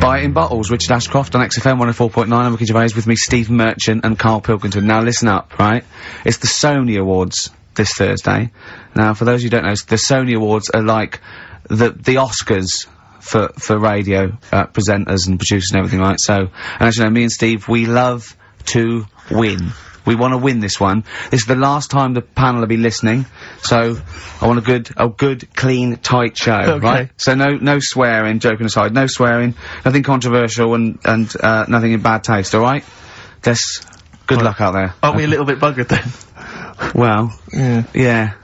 Buy it in bottles. Richard Ashcroft on XFM 104.9. I'm Ricky Gervais, with me Steve Merchant and Carl Pilkington. Now listen up, right? It's the Sony Awards this Thursday. Now, for those who don't know, the Sony Awards are like the Oscars for radio, presenters and producers and everything, right? So, and as you know, me and Steve, we love to win. We want to win this one. This is the last time the panel will be listening, so I want a good, clean, tight show, right? So no swearing, joking aside, no swearing, nothing controversial and nothing in bad taste, alright? Good luck out there. Aren't we a little bit buggered then? Well, yeah.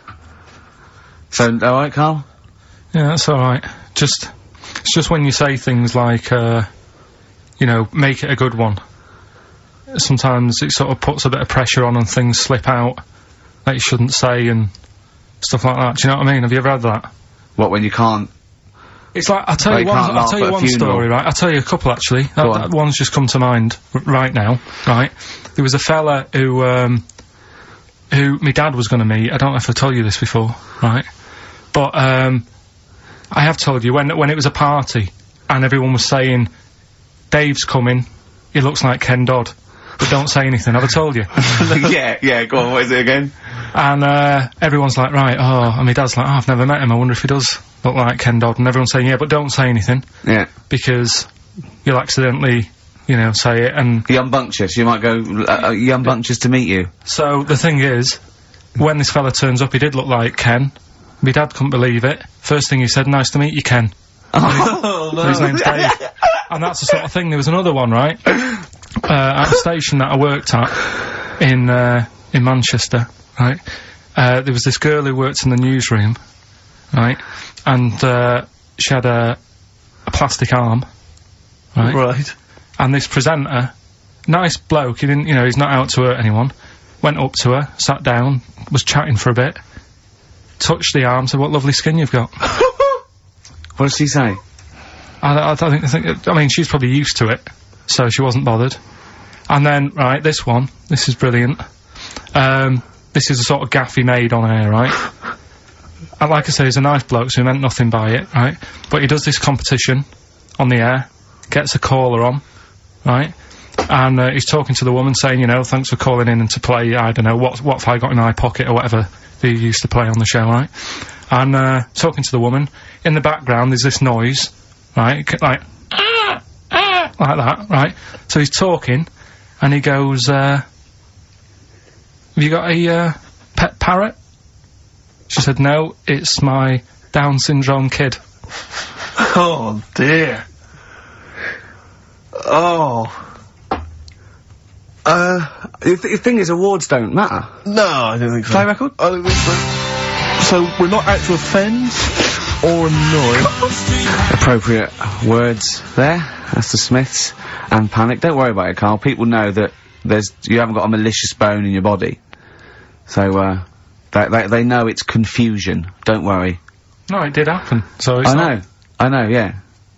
So, alright, Carl? Yeah, that's alright. It's just when you say things like, you know, make it a good one. Sometimes it sort of puts a bit of pressure on and things slip out that you shouldn't say and stuff like that. Do you know what I mean? Have you ever had that? What, when you can't? It's like, I'll tell you one story, right? I'll tell you a couple, actually. That one's just come to mind right now, right? There was a fella who my dad was gonna meet. I don't know if I told you this before, right? But, I have told you, when it was a party, and everyone was saying, Dave's coming, he looks like Ken Dodd. But don't say anything, have I told you? yeah, go on, what is it again? And, everyone's like, right, and my dad's like, I've never met him, I wonder if he does look like Ken Dodd, and everyone's saying, yeah, but don't say anything. Yeah. Because you'll accidentally, you know, say it, and... Young Bunctious, you might go, Young Bunctious to meet you. So, the thing is, when this fella turns up, he did look like Ken. My dad couldn't believe it. First thing he said, nice to meet you, Ken. Oh, no. His name's Dave. And that's the sort of thing. There was another one, right? At a station that I worked at in Manchester, right? There was this girl who worked in the newsroom, right? And, she had a plastic arm, right? Right. And this presenter, nice bloke, he didn't, you know, he's not out to hurt anyone, went up to her, sat down, was chatting for a bit, touched the arm, said, what lovely skin you've got. What did she say? I mean, she's probably used to it, so she wasn't bothered. And then, right, this is brilliant. This is a sort of gaff he made on air, right? And like I say, he's a nice bloke, so he meant nothing by it, right? But he does this competition on the air, gets a caller on, right? And, he's talking to the woman saying, you know, thanks for calling in and to play, I don't know, what have I got in my pocket or whatever they used to play on the show, right? And, talking to the woman, in the background there's this noise, right? Like that, right? So he's talking, and he goes, have you got a, pet parrot? She said, no, it's my Down syndrome kid. Oh, dear. Oh. The thing is, awards don't matter. No, I don't think so. Play record? I don't think so. So, we're not out to offend or annoy. Appropriate words there. That's the Smiths and Panic. Don't worry about it, Carl. People know that you haven't got a malicious bone in your body. So, they know it's confusion. Don't worry. No, it did happen. So it's I know, yeah.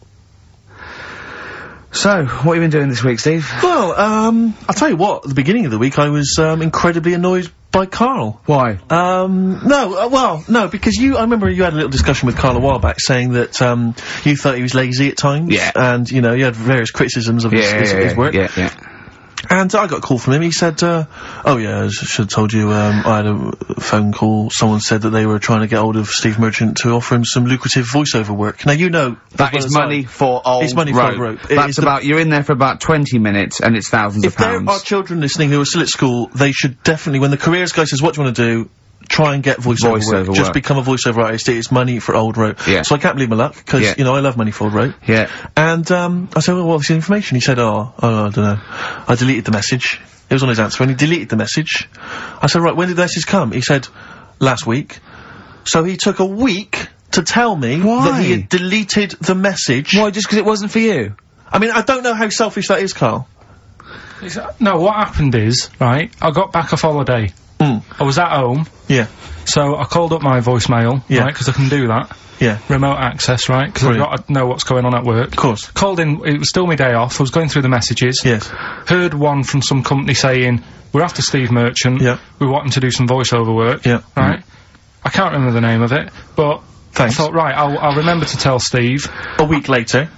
So, what have you been doing this week, Steve? Well, I'll tell you what, at the beginning of the week I was, incredibly annoyed by Carl. Why? No, because I remember you had a little discussion with Carl a while back saying that, you thought he was lazy at times. Yeah. And, you know, you had various criticisms of his work. Yeah. And I got a call from him, he said, oh yeah, I should have told you, I had a phone call, someone said that they were trying to get hold of Steve Merchant to offer him some lucrative voiceover work. Now, you know... That is money for old rope. It's money for old rope. That's you're in there for about 20 minutes, and it's thousands of pounds. If there are children listening who are still at school, they should definitely, when the careers guy says, what do you want to do? Try and get voiceover work. Just become a voiceover artist. It's money for old rope. Yeah. So I can't believe my luck, because, you know, I love money for old rope. Yeah. And, I said, well, what's the information? He said, I don't know. I deleted the message. It was on his answer, and he deleted the message. I said, right, when did the message come? He said, last week. So he took a week to tell me that he had deleted the message. Why, just because it wasn't for you? I mean, I don't know how selfish that is, Carl. No, what happened is, right, I got back off holiday. I was at home. Yeah. So I called up my voicemail, right, because I can do that. Yeah. Remote access, right, because I've got to know what's going on at work. Of course. Called in, it was still my day off, I was going through the messages. Yes. Heard one from some company saying, we're after Steve Merchant. Yeah. We want him to do some voiceover work. Yeah. Right? I can't remember the name of it, but I thought, right, I'll remember to tell Steve. A week later.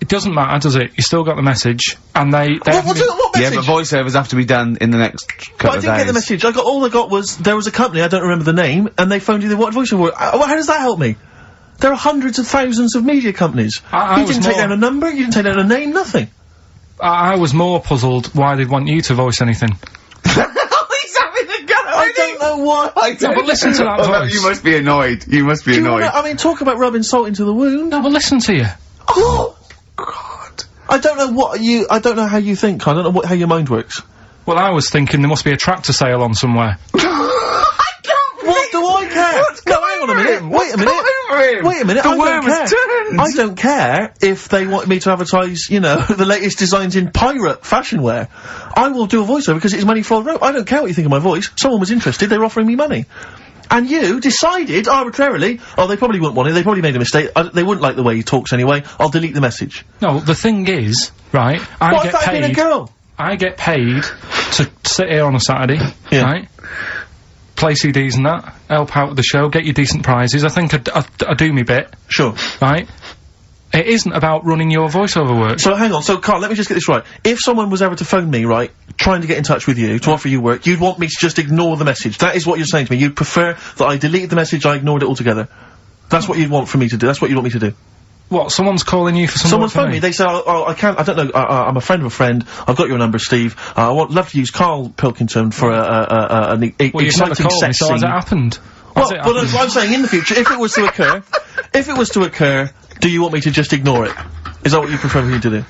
It doesn't matter, does it? You still got the message, and they What message? Yeah, but voiceovers have to be done in the next couple But I of didn't get the days. message. All I got was, there was a company, I don't remember the name, and they phoned you, they wanted voiceover work. Well, how does that help me? There are hundreds of thousands of media companies. I You was didn't take more- down a number, you didn't take down a name, nothing. I was more puzzled why they'd want you to voice anything. He's having a go. I don't know why. No, but listen to that Well, voice. you must be annoyed. You must be Do you annoyed. wanna, I mean, talk about rubbing salt into the wound. No, but listen to you. Oh, God. I don't know how you think, I don't know how your mind works. Well, I was thinking there must be a tractor sale on somewhere. What do I care? No, hang on a minute. Wait a minute. Wait a minute. The I worm don't care. has turned. I don't care if they want me to advertise, you know, the latest designs in pirate fashion wear. I will do a voiceover because it's money for the rope. I don't care what you think of my voice. Someone was interested. They were offering me money. And you decided arbitrarily, oh, they probably wouldn't want it. They probably made a mistake. They wouldn't like the way he talks anyway. I'll delete the message. No, the thing is, right, What if that had been a girl? I get paid to sit here on a Saturday, Yeah. right? Play CDs and that, help out with the show, get you decent prizes. I think I do me bit, Sure. right? It isn't about running your voiceover work. So hang on, so Carl, let me just get this right. If someone was ever to phone me, right, trying to get in touch with you, to offer you work, you'd want me to just ignore the message. That is what you're saying to me. You'd prefer that I deleted the message, I ignored it altogether. That's what you'd want for me to do. That's what you'd want me to do. What, someone's calling you for some Someone's work phoned me, they say, oh, I can't, I don't know, I'm a friend of a friend, I've got your number, Steve, I would love to use Carl Pilkington for an Well, you've never exciting called me, sex so has scene. it happened? Well, Has it but happened? I'm saying in the future, if it was to occur, do you want me to just ignore it? Is that what you prefer me to do?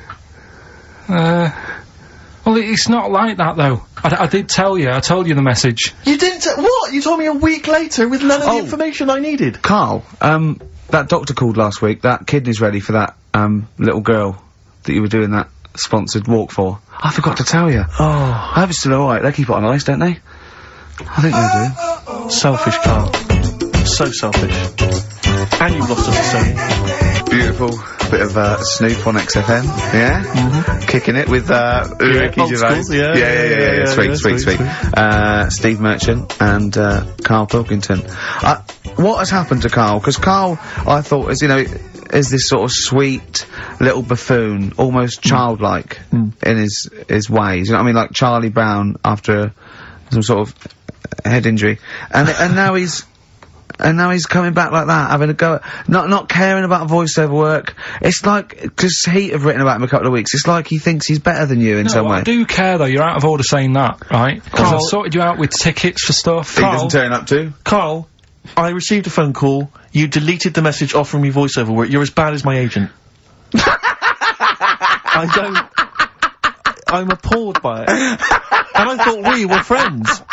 Well, it's not like that, though. I did tell you, I told you the message. You didn't what? You told me a week later with none of the information I needed. Carl, that doctor called last week. That kidney's ready for that, little girl that you were doing that sponsored walk for. I forgot to tell you. Oh. I hope it's still alright. They keep it on ice, don't they? I think they do. Selfish, Carl. So selfish. And you've lost us a Beautiful bit of, Snoop on XFM. Yeah? Mm-hmm. Kicking it with, Ricky old Gervais. school, yeah, Sweet. Steve Merchant and, Carl Pilkington. What has happened to Carl? Because Carl, I thought, is, you know, is this sort of sweet little buffoon, almost childlike in his ways. You know what I mean? Like Charlie Brown after some sort of head injury. And now he's coming back like that, having a go at, not caring about voiceover work. It's like, cause Heat have written about him a couple of weeks, it's like he thinks he's better than you in some way. I do care, though. You're out of order saying that, right? Because I've sorted you out with tickets for stuff. He doesn't turn up to. Carl, I received a phone call. You deleted the message offering me voiceover work. You're as bad as my agent. I'm appalled by it. And I thought we were friends.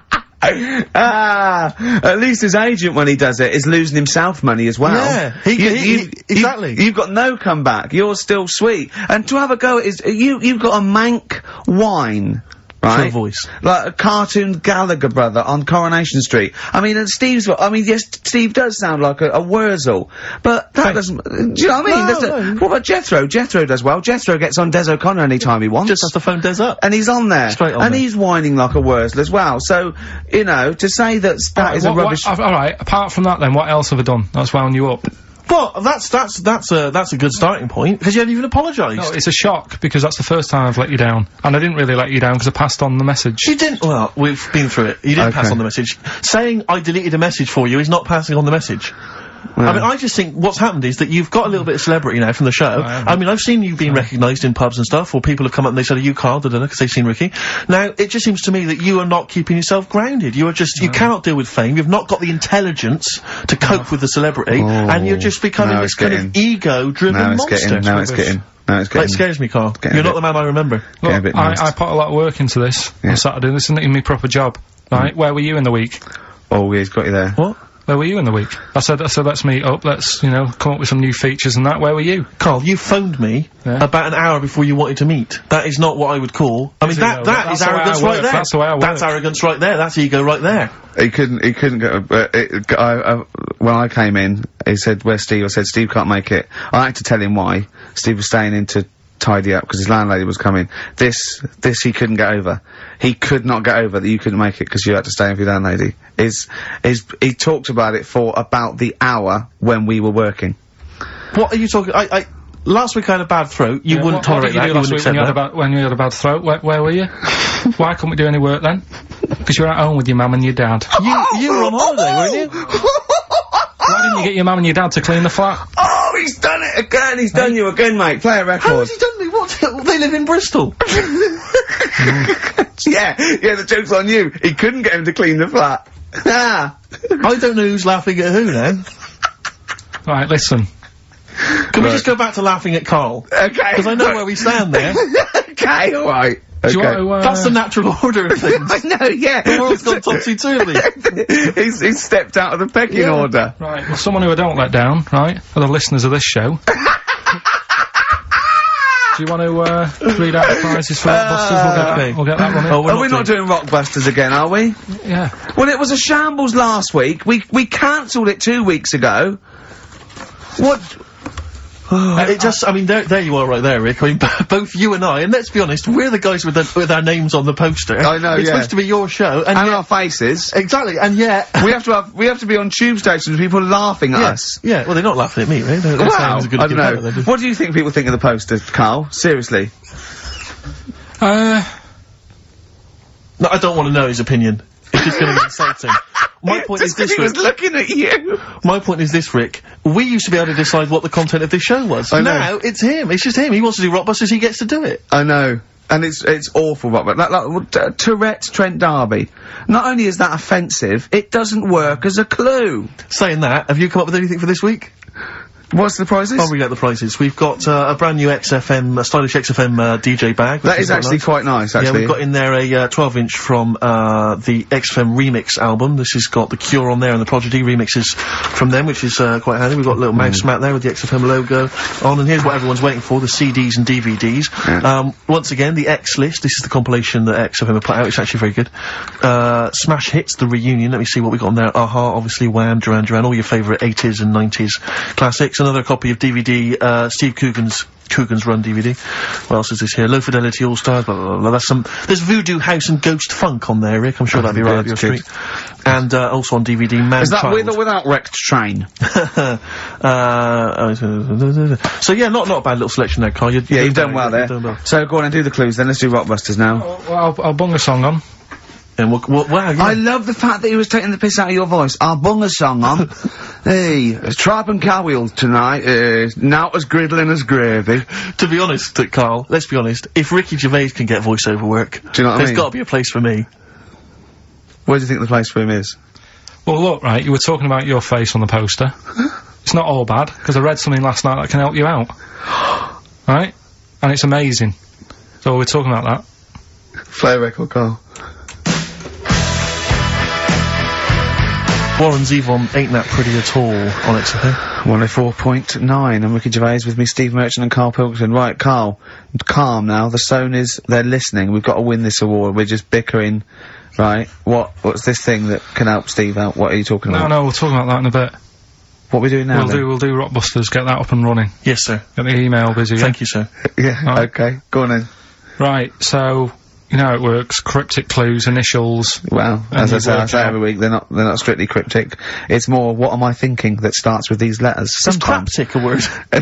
At least his agent, when he does it, is losing himself money as well. Yeah, exactly. You've got no comeback. You're still sweet. And to have a go at you've got a mank whine. Right? For a voice. Like a cartoon Gallagher brother on Coronation Street. I mean, and yes, Steve does sound like a Wurzel, but that doesn't, do you know what I mean? What about Jethro? Jethro does well. Jethro gets on Des O'Connor anytime he wants. Just has to phone Des up. And he's on there. Straight on and there. he's whining like a Wurzel as well. So, you know, to say that is a rubbish... Alright, apart from that then, what else have I done that's wound you up? Well, that's a good starting point, because you haven't even apologised. No, it's a shock, because that's the first time I've let you down. And I didn't really let you down, because I passed on the message. You didn't, well, we've been through it. You didn't pass on the message. Saying I deleted a message for you is not passing on the message. I mean, I just think what's happened is that you've got a little bit of celebrity now from the show. I mean, I've seen you being recognised in pubs and stuff, or people have come up and they said, are you Carl? Because they've seen Ricky. Now, it just seems to me that you are not keeping yourself grounded. You are just, you cannot deal with fame. You've not got the intelligence to cope with the celebrity, and you're just becoming this kind of ego-driven monster. Now it's getting. It scares me, Carl. You're not the man I remember. Look, I put a lot of work into this on Saturday. This isn't even my proper job, right? Where were you in the week? Oh, he's got you there. What? Where were you in the week? I said, let's meet up, let's, you know, come up with some new features and that. Where were you? Carl, you phoned me about an hour before you wanted to meet. That is not what I would call. I mean, that is arrogance right there. That's the way I work. That's arrogance right there. That's ego right there. He couldn't go, when I came in, he said, where's Steve? I said, Steve can't make it. I had to tell him why. Steve was staying in to tidy up because his landlady was coming. This he couldn't get over. He could not get over that you couldn't make it because you had to stay in with your landlady. He talked about it for about the hour when we were working. What are you talking? last week I had a bad throat. You wouldn't tolerate that. You wouldn't accept that. When you had a bad throat, where were you? Why couldn't we do any work then? Because you were at home with your mum and your dad. You were on holiday, weren't you? Why didn't you get your mum and your dad to clean the flat? Oh, he's done it again! He's done you again, mate. Play a record. How has he done me? What? They live in Bristol. Yeah, the joke's on you. He couldn't get him to clean the flat. I don't know who's laughing at who now. Right, listen. Can we just go back to laughing at Carl? Okay. Because I know where we stand there. Okay, alright. Do you want to, That's the natural order of things. I know, yeah. The world's gone topsy-turvy. he's stepped out of the pecking order. Right, well, someone who I don't let down, right, are the listeners of this show. Do you want to, read out the prizes for Rockbusters? We'll get that running. Are we not doing Rockbusters again, are we? Yeah. Well, it was a shambles last week. We cancelled it 2 weeks ago. What? I mean, there you are right there, Rick. I mean, both you and I, and let's be honest, we're the guys with our names on the poster. I know, It's supposed to be your show. And our faces. Exactly, and yet... we have to be on tube stations with people laughing at us. Yeah, well, they're not laughing at me, right? They're Wow, saying it's a good I don't know. What do you think people think of the poster, Carl? Seriously? No, I don't want to know his opinion. It's just going to be insulting. My point is this, Rick. He was looking at you. My point is this, Rick. We used to be able to decide what the content of this show was. I know. Now, it's him. It's just him. He wants to do Rockbusters, he gets to do it. I know. And it's awful, but Tourette's Trent D'Arby. Not only is that offensive, it doesn't work as a clue. Saying that, have you come up with anything for this week? What's the prizes? I'll read out the prizes. We've got a brand new XFM, a stylish XFM DJ bag. That is actually quite nice, actually. Yeah, we've got in there a 12-inch from the XFM Remix album. This has got The Cure on there and the Prodigy remixes from them, which is quite handy. We've got a little mouse mat there with the XFM logo on, and here's what everyone's waiting for, the CDs and DVDs. Yeah. Once again, the X List. This is the compilation that XFM have put out. It's actually very good. Smash Hits, the reunion. Let me see what we got on there. Aha, obviously, Wham, Duran Duran, all your favourite 80s and 90s classics. Another copy of DVD, Steve Coogan's Run DVD. What else is this here? Low Fidelity All Stars, blah, blah, blah, blah. There's Voodoo House and Ghost Funk on there, Rick. I'm sure that'd be right up your street. And, also on DVD, Man Is that Child. with or without Wrecked Train? So yeah, not a bad little selection there, Carl. You've done well there. So go on and do the clues then. Let's do Rockbusters now. Well, I'll bung a song on. And wow, yeah. I love the fact that he was taking the piss out of your voice. I'll bung a song on. Hey, Tribe and Cowwheel tonight, now as griddling as gravy. To be honest, Carl, let's be honest, if Ricky Gervais can get voiceover work, do you know what I mean? There's gotta be a place for me. Where do you think the place for him is? Well, look, right, you were talking about your face on the poster. It's not all bad, because I read something last night that can help you out. Right? And it's amazing. So we're talking about that. Play a record, Carl. Warren Zevon, Ain't That Pretty At All on XFM. 104.9. I'm Ricky Gervais with me, Steve Merchant and Carl Pilkington. Right, Carl, calm now. The Sonys, they're listening. We've got to win this award. We're just bickering. Right, what's this thing that can help Steve out? What are you talking about? No, we'll talk about that in a bit. What are we doing now, We'll do Rockbusters, get that up and running. Yes, sir. Get the email busy, Thank you, sir. Yeah, okay. Go on then. Right, so, you know how it works. Cryptic clues, initials. Well, as I say every week, they're not strictly cryptic. It's more, what am I thinking that starts with these letters. Sometimes. Is craptic a word?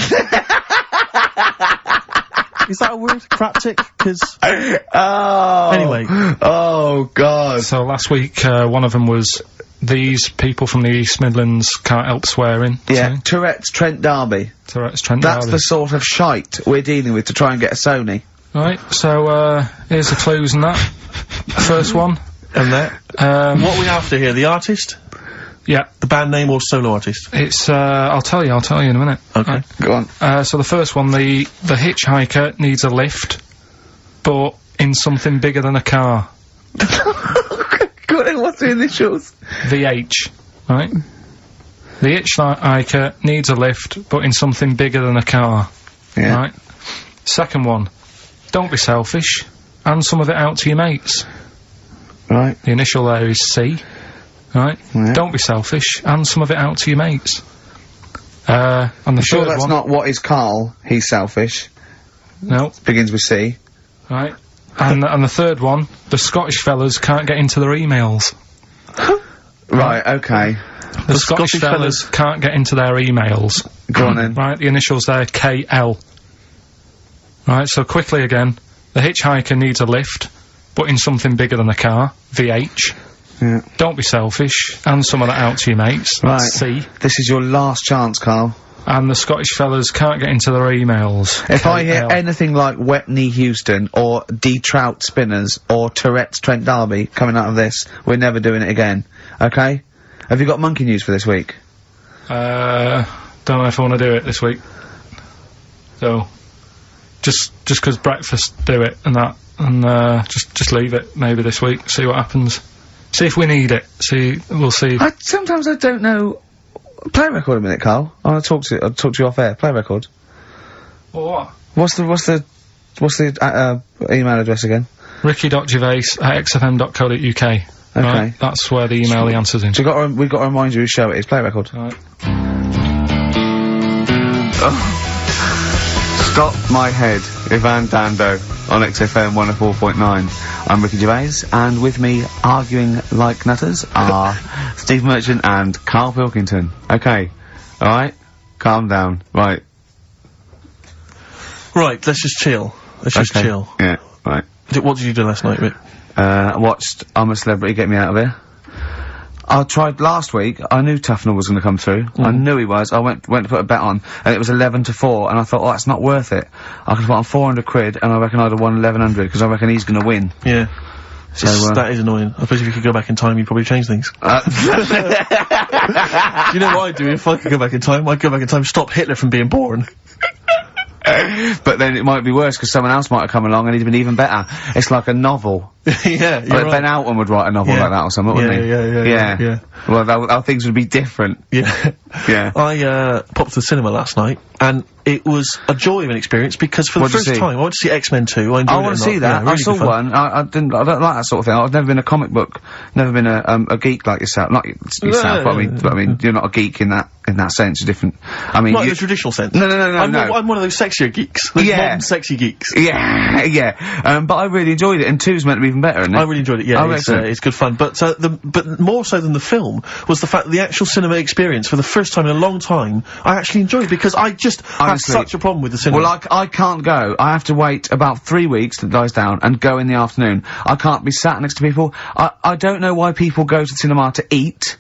Is that a word? Craptic? 'Cause... Oh. Anyway. Oh, God. So last week, one of them was, these people from the East Midlands can't help swearing. Yeah, Tourette's Trent D'Arby. Tourette's Trent That's D'Arby. the sort of shite we're dealing with to try and get a Sony. Right, so, here's the clues and that. First one. And that. What are we after here? The artist? Yeah. The band name or solo artist? It's, I'll tell you in a minute. Okay. Right. Go on. So the first one, the hitchhiker needs a lift, but in something bigger than a car. Go on, what's the initials? VH, right? The hitchhiker needs a lift, but in something bigger than a car. Yeah. Right? Second one, don't be selfish, hand some of it out to your mates. Right. The initial there is C. Right? Yeah. Don't be selfish, hand some of it out to your mates. And the Sure, third that's one... not what is Carl. He's selfish. No. Begins with C. Right. And the third one, the Scottish fellas can't get into their emails. Right, okay. The Scottish fellas can't get into their emails. Go on then. Right, the initials there, KL. Right, so quickly again, the hitchhiker needs a lift, but in something bigger than a car. VH. Yeah. Don't be selfish. Hand some of that out to your mates. Right. C. This is your last chance, Carl. And the Scottish fellas can't get into their emails. If I hear KL. anything like Wet Knee Houston, or D Trout Spinners, or Tourette's Trent D'Arby coming out of this, we're never doing it again. Okay? Have you got monkey news for this week? Don't know if I want to do it this week. So, just 'cause breakfast do it and that, and just leave it maybe this week. See what happens. See if we need it. We'll see. Sometimes I don't know. Play a record a minute, Carl. I'll talk to you off air. Play a record. What? What's the email address again? ricky.gervais@xfm.co.uk. Okay. Right? That's where the email the answer's in. So we've got to remind you whose show it is. Play a record. Right. Stop My Head, Ivan Dando, on XFM 104.9. I'm Ricky Gervais, and with me, arguing like nutters, are Steve Merchant and Carl Pilkington. Okay. Alright? Calm down. Right. Right, let's just chill. Let's just chill. Yeah, right. What did you do last night, Rick? I watched I'm a Celebrity, Get Me Out of Here. I tried last week, I knew Tufnell was gonna come through. I knew he was. I went to put a bet on, and it was 11-4, and I thought, oh, that's not worth it. I could put on 400 quid, and I reckon I'd have won 1100, because I reckon he's gonna win. Yeah. So, that is annoying. I suppose if you could go back in time, you'd probably change things. You know what I'd do if I could go back in time? I'd go back in time, stop Hitler from being born. But then it might be worse, because someone else might have come along and he'd been even better. It's like a novel. Yeah, you're Like right. Ben Alton would write a novel like that or something, wouldn't he? Yeah. Well, how things would be different. Yeah. Yeah. I, popped to the cinema last night, and it was a joy of an experience, because for the What'd you first see? time, I went to see X-Men 2, I enjoyed it. I want to see that. Yeah, really I saw good fun. one. I don't like that sort of thing. I've never been a comic book, never been a geek like yourself. Not yourself, but I mean, you're not a geek in that sense. You're different. I mean, Not in the traditional sense. No. I'm one of those sexier geeks. Those modern sexy geeks. Yeah. But I really enjoyed it, and 2's meant to be even better, isn't it? I really enjoyed it, yeah, Oh, excellent. it's good fun. But more so than the film was the fact that the actual cinema experience, for the first time in a long time, I actually enjoyed, because I just had such a problem with the cinema. Well, I can't go. I have to wait about 3 weeks till it dies down and go in the afternoon. I can't be sat next to people. I don't know why people go to the cinema to eat.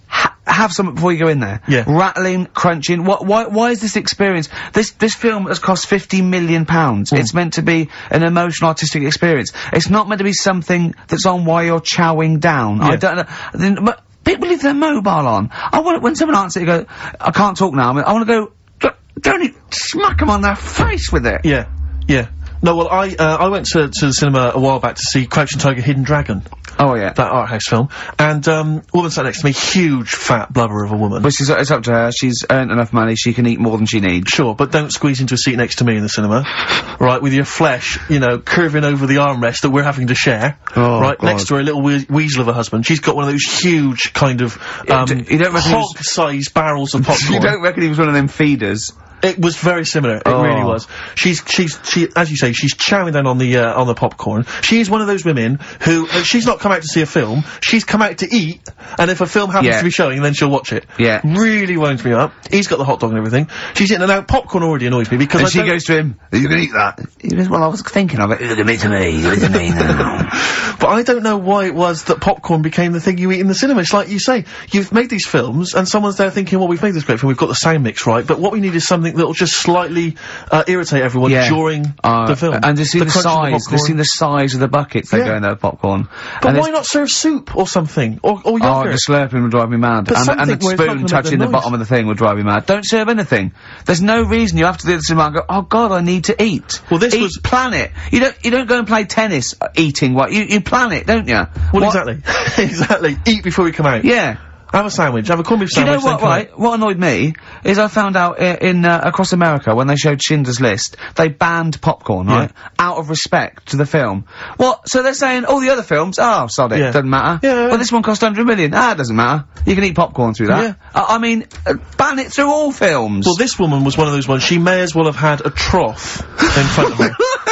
Have something before you go in there. Yeah. Rattling, crunching. Why is this experience? This film has cost £50 million. It's meant to be an emotional, artistic experience. It's not meant to be something that's on while you're chowing down. I don't know. But people leave their mobile on. I want it when someone answers it, you go, I can't talk now. I want to go, don't smack them on their face with it. Yeah. No, well, I went to the cinema a while back to see Crouching Tiger, Hidden Dragon. Oh, yeah. That art house film. And, woman sat next to me, huge fat blubber of a woman. But it's up to her. She's earned enough money, she can eat more than she needs. Sure, but don't squeeze into a seat next to me in the cinema. Right, with your flesh, you know, curving over the armrest that we're having to share. Oh, right, God. next to her, a little weasel of a husband. She's got one of those huge, kind of, you don't reckon he was- hog-sized barrels of popcorn. You don't reckon he was one of them feeders? It was very similar. It really was. She, as you say, she's chowing down on the popcorn. She is one of those women who, she's not come out to see a film, she's come out to eat, and if a film happens to be showing, then she'll watch it. Yeah. Really winds me up. He's got the hot dog and everything. She's eating, and now popcorn already annoys me, because And she goes to him, are you gonna eat that? He goes, well, I was thinking of it. Give it to me now. But I don't know why it was that popcorn became the thing you eat in the cinema. It's like you say, you've made these films, and someone's there thinking, well, we've made this great film, we've got the sound mix right, but what we need is something that'll just slightly, irritate everyone during the film. And just see the crunch of size, popcorn. just see the size of the buckets they go in their popcorn. But and why not serve soup or something? Or Oh, yogurt? the slurping would drive me mad. But And the something where it's not spoon gonna make touching the the noise. bottom of the thing would drive me mad. Don't serve anything. There's no reason you have to do this and go, oh God, I need to eat. Well, this was plan it. You don't go and play tennis eating what you plan it, don't you? Well, exactly. Exactly. Eat before we come out. Yeah. Have a sandwich. Have a corned beef Do you sandwich. know what, right? What annoyed me is I found out in across America when they showed Schindler's List, they banned popcorn, right? Out of respect to the film. What? So they're saying all the other films, oh, sod it, doesn't matter. Yeah. But this one cost 100 million. Ah, it doesn't matter. You can eat popcorn through that. Yeah. I mean, ban it through all films. Well, this woman was one of those ones. She may as well have had a trough in front of her.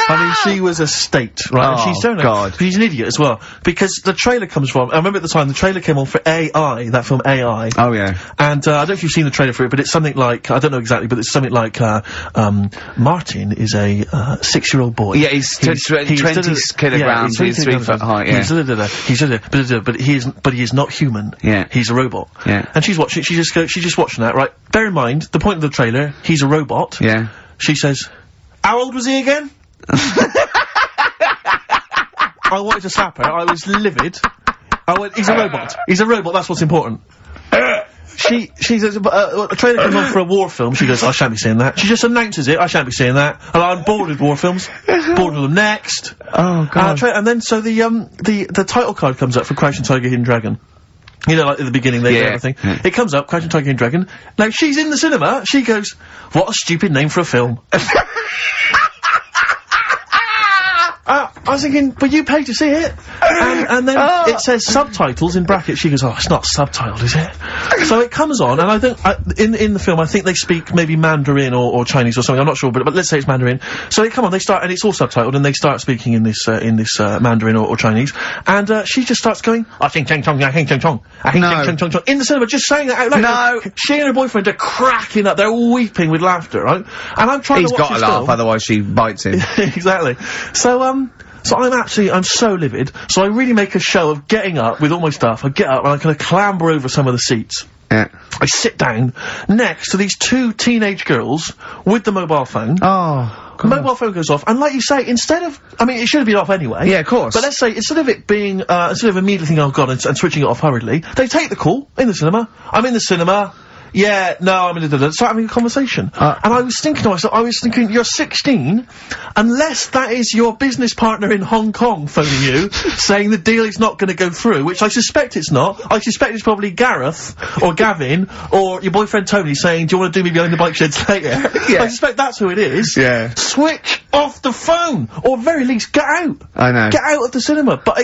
I mean, she was a state, right? And she's doing God. She's an idiot as well. Because the trailer comes from, I remember at the time, the trailer came on for AI, that film AI. Oh, yeah. And, I don't know if you've seen the trailer for it, but it's something like, I don't know exactly, but it's something like, Martin is a, 6-year-old boy. Yeah, he's 20 kilograms, he's 3 foot high, yeah. But he is not human. Yeah. He's a robot. Yeah. And she's watching, she's just watching that, right? Bear in mind, the point of the trailer, he's a robot. Yeah. She says, how old was he again? I wanted to slap her, I was livid. I went, he's a robot. He's a robot, that's what's important. She says, a trailer comes on for a war film, she goes, I shan't be seeing that. She just announces it, I shan't be seeing that. And I'm bored with war films. Bored with them next. Oh, God. And then, so the title card comes up for Crouching Tiger, Hidden Dragon. You know, like at the beginning, they do everything. Yeah. It comes up, Crouching Tiger, Hidden Dragon. Now, she's in the cinema, she goes, what a stupid name for a film. I was thinking, but you paid to see it. And then it says subtitles in brackets. She goes, oh, it's not subtitled, is it? So it comes on, and I think, in the film, I think they speak maybe Mandarin or Chinese or something, I'm not sure, but let's say it's Mandarin. So they come on, they start, and it's all subtitled, and they start speaking in this Mandarin or Chinese, and, she just starts going, I think chong chong, I think chong chong, I think chong chong chong, in the cinema, just saying that out loud. No! She and her boyfriend are cracking up, they're weeping with laughter, right? And I'm trying to watch this film. He's got to laugh, otherwise she bites him. Exactly. So I'm so livid, so I really make a show of getting up with all my stuff. I get up and I kind of clamber over some of the seats. Yeah. I sit down next to these 2 teenage girls with the mobile phone. Oh, God. Mobile phone goes off, and like you say, instead of, I mean, it should have been off anyway. Yeah, of course. But let's say, instead of it being, instead of immediately thinking, oh God, and switching it off hurriedly, they take the call in the cinema. I'm in the cinema. Yeah, no, I'm in the, start having a conversation. And I was thinking to myself, you're 16, unless that is your business partner in Hong Kong phoning you, saying the deal is not gonna go through, which I suspect it's not. I suspect it's probably Gareth, or Gavin, or your boyfriend Tony saying, do you want to do me behind the bike sheds later? Yeah. I suspect that's who it is. Yeah. Switch off the phone! Or very least, get out! I know. Get out of the cinema! But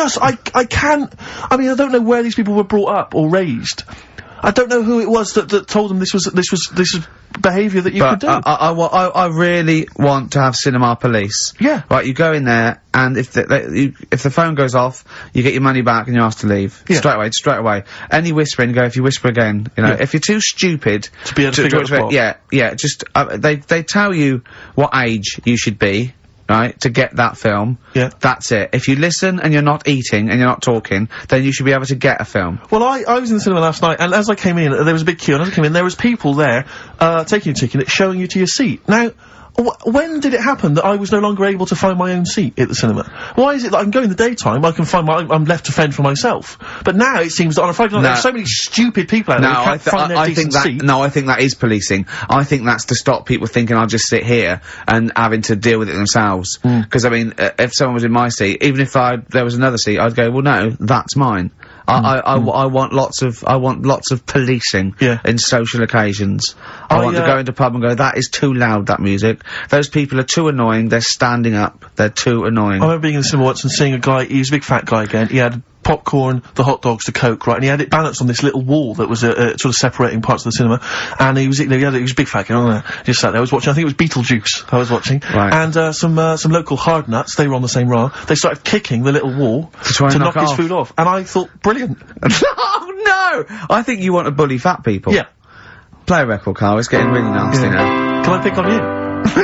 I can't, I mean, I don't know where these people were brought up or raised. I don't know who it was that told them this was behaviour that you could do. I really want to have cinema police. Yeah. Right, you go in there, and if the phone goes off, you get your money back and you're asked to leave. Yeah. Straight away. Any whispering, go, if you whisper again, you know, if you're too stupid to be able to figure out the plot. Yeah, just, they tell you what age you should be, right, to get that film. Yeah. That's it. If you listen and you're not eating and you're not talking, then you should be able to get a film. Well, I was in the cinema last night, and as I came in, there was a big queue, and as I came in, there was people there, taking your ticket, showing you to your seat. Now, when did it happen that I was no longer able to find my own seat at the cinema? Why is it that I can go in the daytime, I can find I'm left to fend for myself? But now it seems that on a Friday night, there's so many stupid people out there who can't find their decent seat. No, I think that is policing. I think that's to stop people thinking I'll just sit here and having to deal with it themselves. Because, I mean, if someone was in my seat, even if there was another seat, I'd go, well, no, that's mine. I want lots of policing in social occasions. I want to go into a pub and go, that is too loud, that music. Those people are too annoying, they're standing up, they're too annoying. I remember being in the cinema once and seeing a guy, he was a big fat guy again, he had popcorn, the hot dogs, the Coke, right, and he had it balanced on this little wall that was, sort of separating parts of the cinema, and he was a big fat guy, on there, just sat there, I was watching, I think it was Beetlejuice I was watching, right. And, some local hard nuts, they were on the same row, they started kicking the little wall to knock his food off, and I thought, brilliant. Oh no! I think you want to bully fat people. Yeah. Play a record, Carl, it's getting really nasty now. Can I pick on you?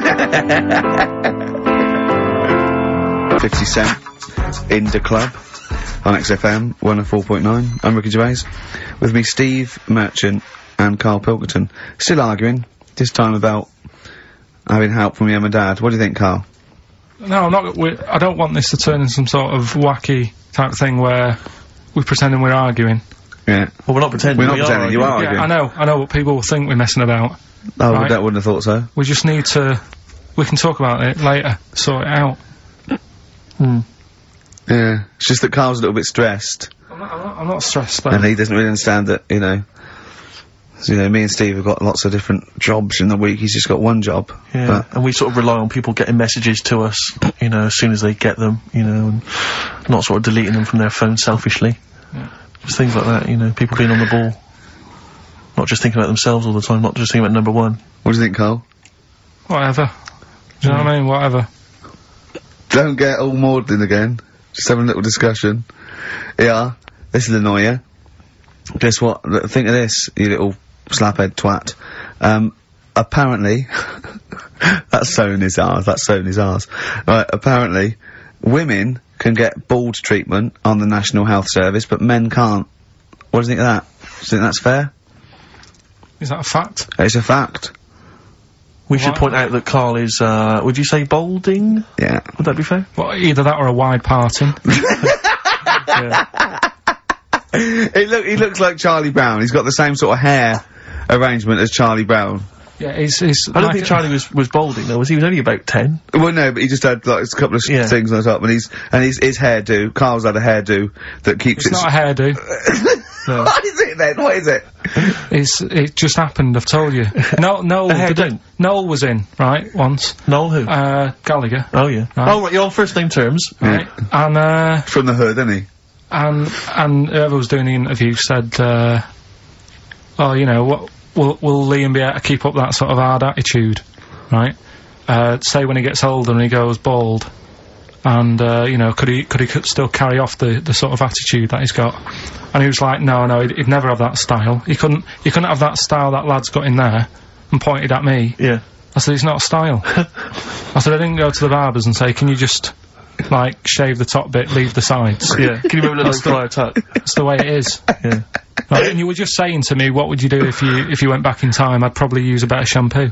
50 Cent in the club on XFM 104.9. I'm Ricky Gervais. With me, Steve Merchant and Carl Pilkington. Still arguing, this time about having help from your mum and dad. What do you think, Carl? No, I'm not. I don't want this to turn into some sort of wacky type thing where we're pretending we're arguing. Yeah. Well, we're not pretending. We're not pretending, you are arguing. Yeah, I know what people will think we're messing about. Oh, right? that wouldn't have thought so. We just need to, we can talk about it later, sort it out. Yeah, it's just that Carl's a little bit stressed. I'm not stressed, though. And he doesn't really understand that, you know, me and Steve have got lots of different jobs in the week, he's just got one job. Yeah, and we sort of rely on people getting messages to us, you know, as soon as they get them, you know, and not sort of deleting them from their phone selfishly. Yeah. Just things like that, you know, people being on the ball. Not just thinking about themselves all the time, not just thinking about number one. What do you think, Carl? Whatever. Do you know what I mean? Whatever. Don't get all maudlin again. Just having a little discussion. Yeah, this will annoy you. Guess what? Think of this, you little slaphead twat. Apparently, that's Sony's ours. Right, apparently, women can get bald treatment on the National Health Service, but men can't. What do you think of that? Do you think that's fair? Is that a fact? It's a fact. We should point out that Carl is, would you say balding? Yeah. Would that be fair? Well, either that or a wide parting. He looks like Charlie Brown. He's got the same sort of hair arrangement as Charlie Brown. Yeah, he's I don't think Charlie was balding though, was he? He was only about 10. Well, no, but he just had like a couple of things on the top, and his hairdo. Carl's had a hairdo that keeps It's not a hairdo. No. What is it then? What is it? It just happened, I've told you. Noel was in, right, once. Noel who? Gallagher. Oh yeah. Right. Oh right, you're on first name terms. Right. And, From the hood, isn't he? and whoever was doing the interview said, oh, you know, what, will Liam be able to keep up that sort of hard attitude, right? Say when he gets older and he goes bald, and, you know, could he still carry off the sort of attitude that he's got? And he was like, no, he'd never have that style. He couldn't have that style that lad's got in there, and pointed at me. Yeah. I said, it's not a style. I said, I didn't go to the barbers and say, can you just, like, shave the top bit, leave the sides? Yeah. Can you remember that Friar Tuck? That's the way it is. Yeah. Right, and you were just saying to me, what would you do if you went back in time? I'd probably use a better shampoo.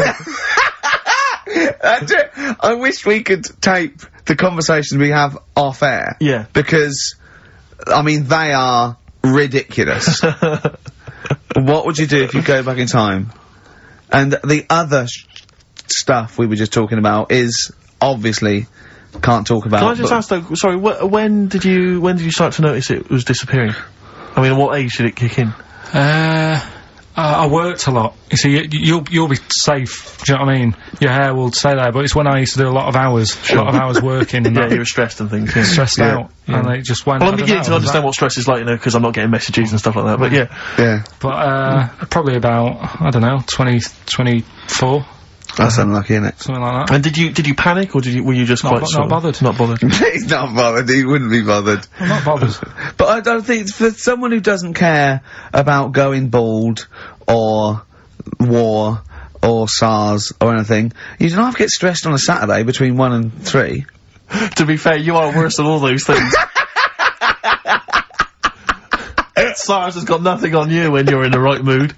I wish we could tape the conversations we have off air. Yeah. Because, I mean, they are ridiculous. What would you do if you go back in time? And the other stuff we were just talking about is obviously can't talk about. Can I just ask though? Sorry, when did you start to notice it was disappearing? I mean, at what age did it kick in? I worked a lot. You see, you'll be safe. Do you know what I mean? Your hair will stay there, but it's when I used to do a lot of hours working. And yeah, you were stressed and things. Yeah. Stressed out, and it just went. Well, I'm beginning to understand what stress is like, you know, because I'm not getting messages and stuff like that. But yeah. But probably about, I don't know, 24. That's unlucky, isn't it? Something like that. And did you panic, or were you just not bothered? Not bothered. He's not bothered. He wouldn't be bothered. I'm not bothered. But I don't think for someone who doesn't care about going bald or war or SARS or anything, you don't have to get stressed on a Saturday between 1 and 3. To be fair, you are worse than all those things. SARS has got nothing on you when you're in the right mood.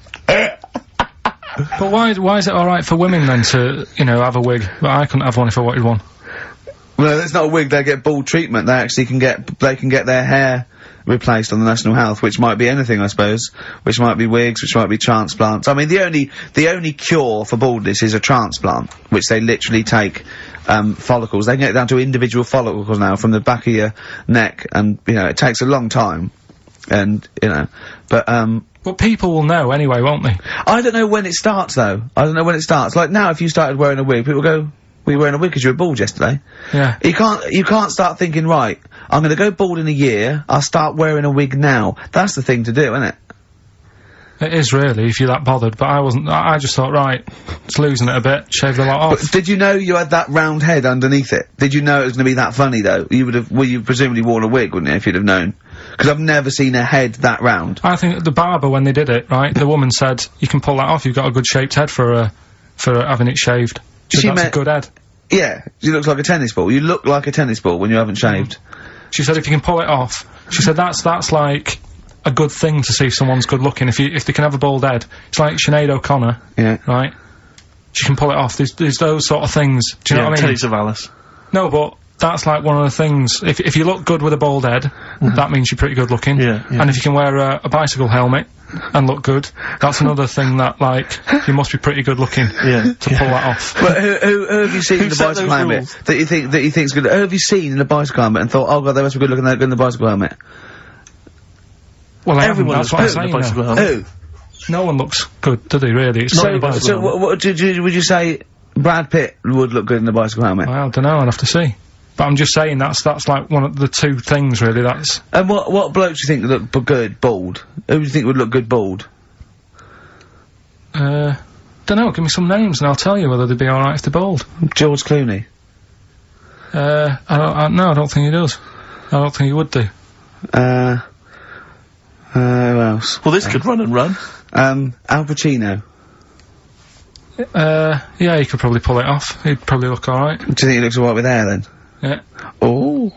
But why is it alright for women then to, you know, have a wig? But I couldn't have one if I wanted one. Well, it's not a wig, they get bald treatment. They actually can get their hair replaced on the National Health, which might be anything, I suppose. Which might be wigs, which might be transplants. I mean, the only cure for baldness is a transplant, which they literally take, follicles. They can get down to individual follicles now from the back of your neck, and, you know, it takes a long time. And, you know, but people will know anyway, won't they? I don't know when it starts, though. I don't know when it starts. Like, now, if you started wearing a wig, people go, were you wearing a wig because you were bald yesterday? Yeah. You can't start thinking, right, I'm gonna go bald in a year, I'll start wearing a wig now. That's the thing to do, isn't it? It is really, if you're that bothered, but I wasn't. I just thought, right, it's losing it a bit, shave the lot off. But did you know you had that round head underneath it? Did you know it was gonna be that funny, though? You presumably worn a wig, wouldn't you, if you'd have known? Because I've never seen a head that round. I think the barber, when they did it, right, the woman said, you can pull that off, you've got a good shaped head for having it shaved. She said, that's a good head. Yeah, she looks like a tennis ball. You look like a tennis ball when you haven't shaved. She said if you can pull it off, she said that's like a good thing to see if someone's good looking. If they can have a bald head. It's like Sinead O'Connor. Yeah. Right? She can pull it off. There's those sort of things. Do you know what I mean? Telly Savalas. No, but that's like one of the things. If you look good with a bald head, that means you're pretty good looking. Yeah. And if you can wear a bicycle helmet and look good, that's another thing that, like, you must be pretty good looking to pull that off. But who have you seen in the bicycle helmet that you think's good? Who have you seen in a bicycle helmet and thought, oh god, they must be good looking, they're good in the bicycle helmet? Well, everyone that's what I'm saying. Who? No one looks good, do they, really? It's not the so what would you say Brad Pitt would look good in the bicycle helmet? Well, I don't know, I'll have to see. But I'm just saying that's like one of the two things, really, that's... And what blokes do you think look good bald? Who do you think would look good bald? Dunno, give me some names and I'll tell you whether they'd be alright if they're bald. George Clooney. I don't think he does. I don't think he would do. Who else? Well, this could run and run. Al Pacino. Yeah, he could probably pull it off. He'd probably look alright. Do you think he looks alright with hair then? Yeah. Oh.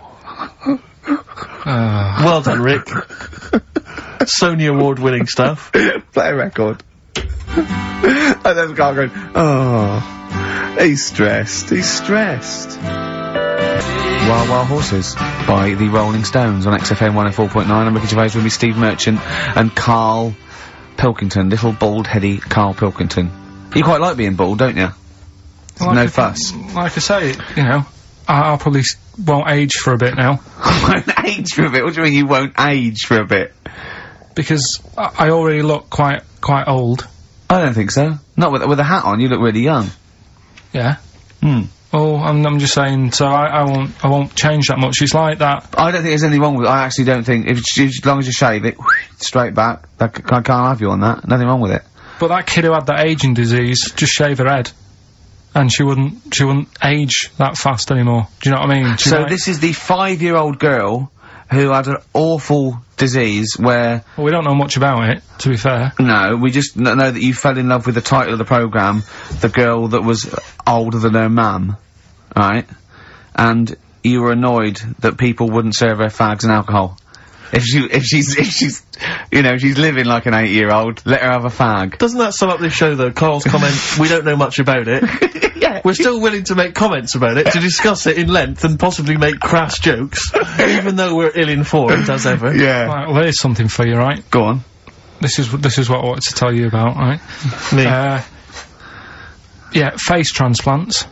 Well done, Rick. Sony Award-winning stuff. Play a record. And then the guy going, oh, he's stressed. He's stressed. Wild Wild Horses by the Rolling Stones on XFM 104.9. I'm Ricky Gervais with me, Steve Merchant and Carl Pilkington, little bald-heady Carl Pilkington. You quite like being bald, don't you? Like No fuss. Like I say, you know, I'll probably won't age for a bit now. Won't age for a bit? What do you mean you won't age for a bit? Because I already look quite old. I don't think so. Not with a hat on, you look really young. Yeah. Hmm. Oh, I'm just saying, so I won't change that much. It's like that. I don't think there's anything wrong with it. I actually don't think, as long as you shave it, straight back, I can't have you on that. Nothing wrong with it. But that kid who had that aging disease, just shave her head. And she wouldn't age that fast anymore. Do you know what I mean? So this is the 5-year-old girl who had an awful disease where... Well, we don't know much about it, to be fair. No, we just know that you fell in love with the title of the programme, the girl that was older than her mum, right? And you were annoyed that people wouldn't serve her fags and alcohol. If she's, you know, she's living like an 8-year-old, let her have a fag. Doesn't that sum up this show, though? Carl's comment, we don't know much about it. Yeah. We're still willing to make comments about it, to discuss it in length and possibly make crass jokes, even though we're ill-informed, as ever. Yeah. Right, well, there's something for you, right? Go on. This is what I wanted to tell you about, right? Me. Yeah, face transplants.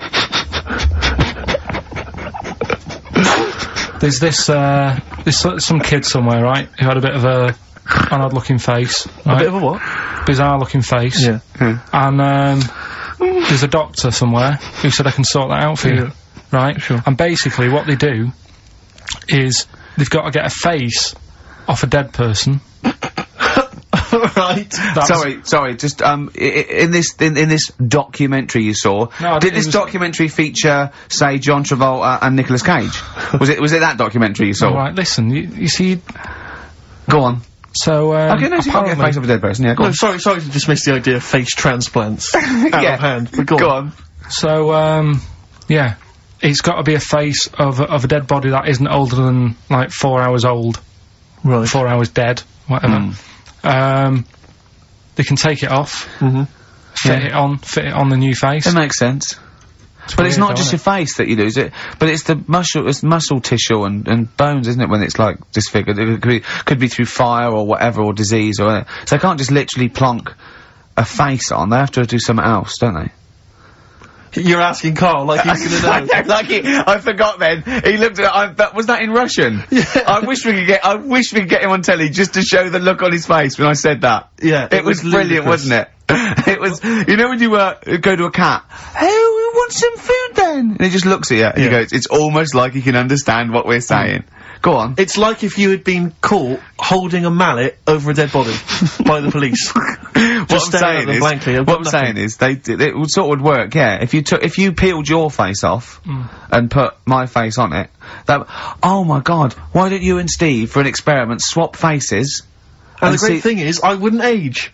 There's there's some kid somewhere, right, who had a bit of an odd-looking face. Right? A bit of a what? Bizarre-looking face. Yeah. And, there's a doctor somewhere who said I can sort that out for you. Right? Sure. And basically what they do is they've got to get a face off a dead person. Right. Sorry, just, in this documentary you saw, No, did this documentary feature, say, John Travolta and Nicolas Cage? was it that documentary you saw? Right, listen, you see... Go on. So, okay, no, so you can't get a face off a dead person, yeah, go on. Sorry to dismiss the idea of face transplants. Out Yeah. of hand. But go on. So, yeah. It's got to be a face of a dead body that isn't older than, like, 4 hours old. Right. 4 hours dead, whatever. They can take it off, fit it on the new face. It makes sense. But it's not just your face that you lose it, but it's the muscle tissue and bones, isn't it, when it's, like, disfigured? It could be through fire or whatever, or disease or... So they can't just literally plonk a face on, they have to do something else, don't they? You're asking Carl like he's gonna know. I forgot then. He looked at was that in Russian? Yeah. I wish we could get him on telly just to show the look on his face when I said that. Yeah. It was brilliant, wasn't it? It was, you know when you, go to a cat, hey, we want some food then? And he just looks at you and he goes, it's almost like he can understand what we're saying. Go on. It's like if you had been caught holding a mallet over a dead body by the police. What I'm saying is, it would sort of work, yeah. If you peeled your face off and put my face on it, oh my god, why don't you and Steve, for an experiment, swap faces? And the great thing is, I wouldn't age.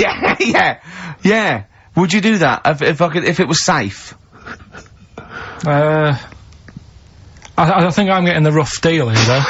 Yeah. Would you do that if it was safe? I think I'm getting the rough deal here, though.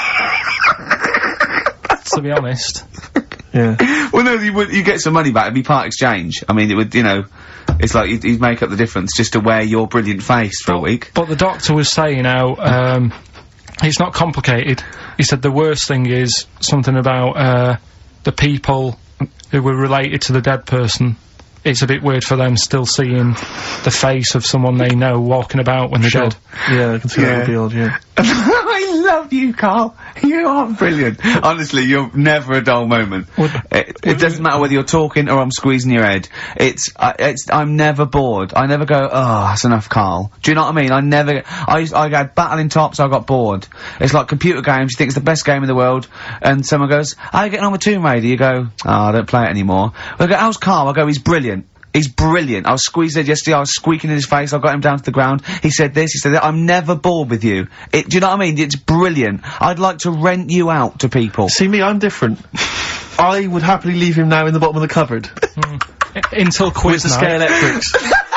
To be honest. Yeah. Well, no, you get some money back. It'd be part exchange. I mean, it would, you know, it's like you'd make up the difference just to wear your brilliant face for a week. But the doctor was saying how, it's not complicated. He said the worst thing is something about, the people who were related to the dead person. It's a bit weird for them still seeing the face of someone they know walking about when they're dead. Yeah, I can see that would be odd, yeah. I love you, Carl. You are brilliant. Honestly, you're never a dull moment. It doesn't matter whether you're talking or I'm squeezing your head. I'm never bored. I never go, oh, that's enough, Carl. Do you know what I mean? I had battling tops, I got bored. It's like computer games, you think it's the best game in the world, and someone goes, how are you getting on with Tomb Raider? You go, oh, I don't play it anymore. I go, how's Carl? I go, he's brilliant. He's brilliant. I was squeezed it yesterday, I was squeaking in his face, I got him down to the ground. He said this, he said that. I'm never bored with you. Do you know what I mean? It's brilliant. I'd like to rent you out to people. See me, I'm different. I would happily leave him now in the bottom of the cupboard. Until quiz with the night. Scalextrics.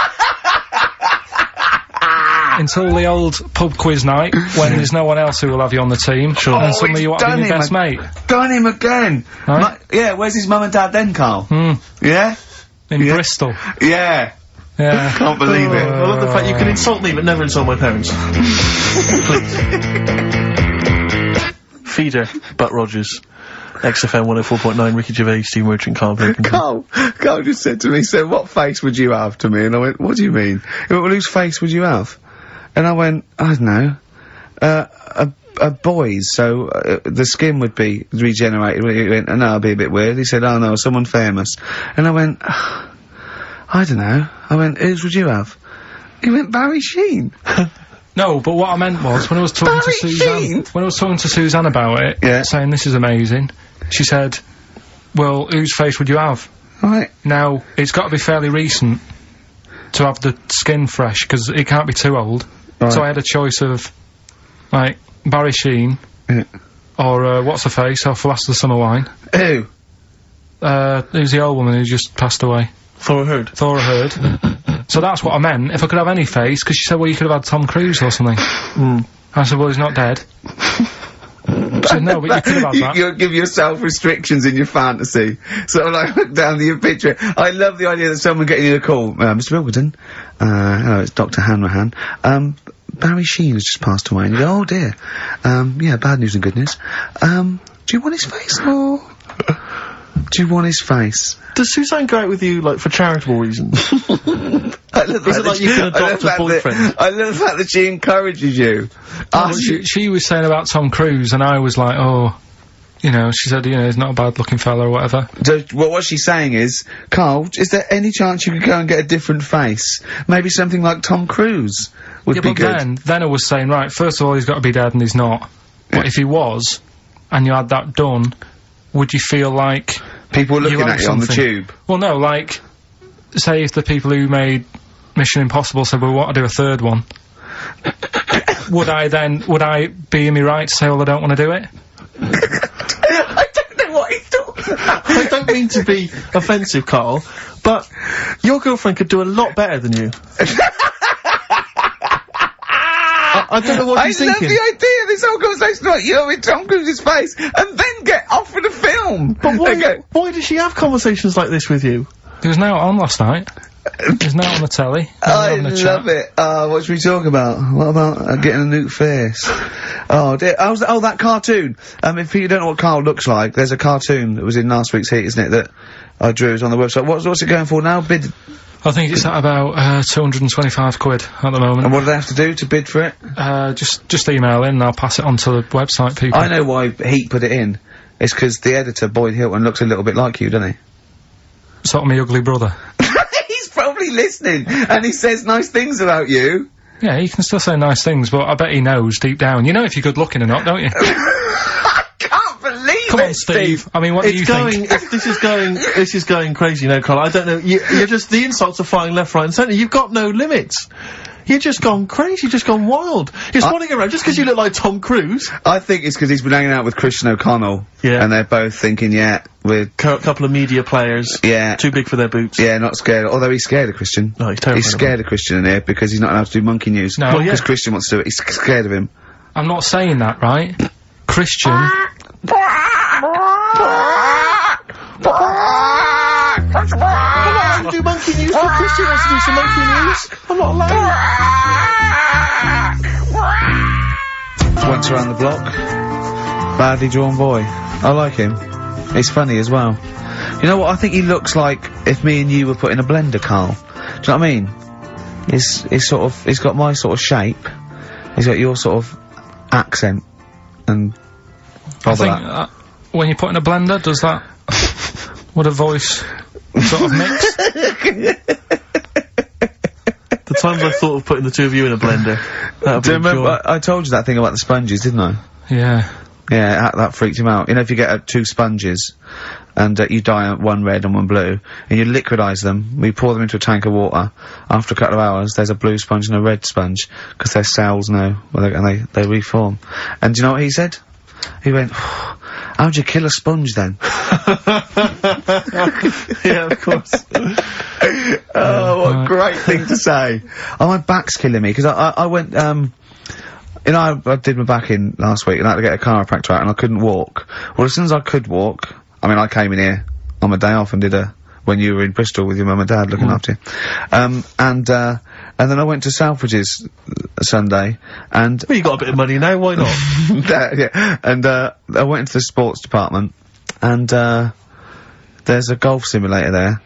Until the old pub quiz night, when there's no one else who will have you on the team. Sure. And suddenly you want to be your best mate. Done him again. Right? Yeah, where's his mum and dad then, Carl? Yeah? In Bristol. Yeah. Yeah. Can't believe it. I love the fact you can insult me but never insult my parents. Please. Feeder, Butt Rogers. XFM 104.9, Ricky Gervais, Steve Merchant, Carl Pilkington. Carl just said to me, so what face would you have to me? And I went, what do you mean? He went, well, whose face would you have? And I went, I don't know. A boy's, so the skin would be regenerated. He went, no, it'd be a bit weird. He said, oh no, someone famous. And I went, I don't know. I went, whose would you have? He went, Barry Sheen. No, but what I meant was, when I was talking to Suzanne, when I was talking to Suzanne about it, saying this is amazing, she said, well, whose face would you have? Right. Now, it's got to be fairly recent to have the skin fresh, because it can't be too old. Right. So I had a choice of, like, Barry Sheen, or, what's her face, off Last of the Summer Wine. Who? Who's the old woman who just passed away? Thora Hird. Thora Hird. So that's what I meant, if I could have any face, because she said, well, you could have had Tom Cruise or something. I said, well, he's not dead. She said, no, but you could have had that. You give yourself restrictions in your fantasy. So like, look down to your picture. I love the idea that someone getting you a call. Mr. Pilkington. Hello, it's Dr. Hanrahan. Barry Sheen has just passed away. And you go, oh dear. Yeah, bad news and good news. Do you want his face or... Do you want his face? Does Suzanne go out with you, like, for charitable reasons? Is it like you can adopt a boyfriend? I love the fact that she encourages you. She was saying about Tom Cruise, and I was like, oh, you know, she said, you know, he's not a bad-looking fella or whatever. So, well, what she's saying is, Carl, is there any chance you could go and get a different face? Maybe something like Tom Cruise would be good. But then I was saying, right, first of all, he's got to be dead, and he's not. But if he was, and you had that done, would you feel like... People were looking at you on the tube. Well, no, like, say if the people who made Mission Impossible said, well, we want to do a third one, would I be in me right to say, well, I don't want to do it? I don't know what he's talking about. I don't mean to be offensive, Carl, but your girlfriend could do a lot better than you. I don't know what he's thinking. I love the idea of this whole conversation about you in Tom Cruise's face, and then get offered a film. But why does she have conversations like this with you? He was now on last night. He was now on the telly. I love it. What should we talk about? What about getting a new face? Oh dear. Oh, that cartoon. If you don't know what Carl looks like, there's a cartoon that was in last week's Heat, isn't it, that I drew. It's on the website. What's it going for now? Bid? I think it's at about 225 quid at the moment. And what do they have to do to bid for it? Just email in and I'll pass it on to the website people. I know why Heat put it in. It's because the editor, Boyd Hilton, looks a little bit like you, doesn't he? Sort of my ugly brother. He's probably listening, and he says nice things about you. Yeah, he can still say nice things, but I bet he knows deep down. You know if you're good looking or not, don't you? Come on, Steve. I mean, what do you think? This is going crazy now, Carl. I don't know. You're just, the insults are flying left, right and centre. You've got no limits. You've just gone crazy, you've just gone wild. You're swanning around just because you look like Tom Cruise. I think it's because he's been hanging out with Christian O'Connell. Yeah. And they're both thinking, yeah, we're... couple of media players. Yeah. Too big for their boots. Yeah, not scared. Although he's scared of Christian. No, he's terrified. He's scared of Christian in here because he's not allowed to do monkey news. No. Because Christian wants to do it. He's scared of him. I'm not saying that, right? Christian... to do monkey news, but Christian wants to do some monkey news. I'm not allowed. Once around the block. Badly drawn boy. I like him. He's funny as well. You know what? I think he looks like if me and you were put in a blender, Carl. Do you know what I mean? He's got my sort of shape. He's got your sort of accent. And... I think when you put in a blender, does that... would a voice sort of mix? The times I thought of putting the two of you in a blender. Do you remember, I told you that thing about the sponges, didn't I? Yeah. Yeah, that freaked him out. You know, if you get two sponges, and you dye one red and one blue, and you liquidize them. We pour them into a tank of water. After a couple of hours, there's a blue sponge and a red sponge, because their cells know, and they reform. And do you know what he said? He went, how'd you kill a sponge then? Yeah, of course. Oh, what a great thing to say. Oh, my back's killing me, because I went, you know, I did my back in last week, and I had to get a chiropractor out, and I couldn't walk. Well, as soon as I could walk, I mean, I came in here on my day off and did when you were in Bristol with your mum and dad looking after you. And then I went to Selfridges Sunday, and... Well, you got a bit of money now, why not? Yeah, and, I went into the sports department, and, there's a golf simulator there,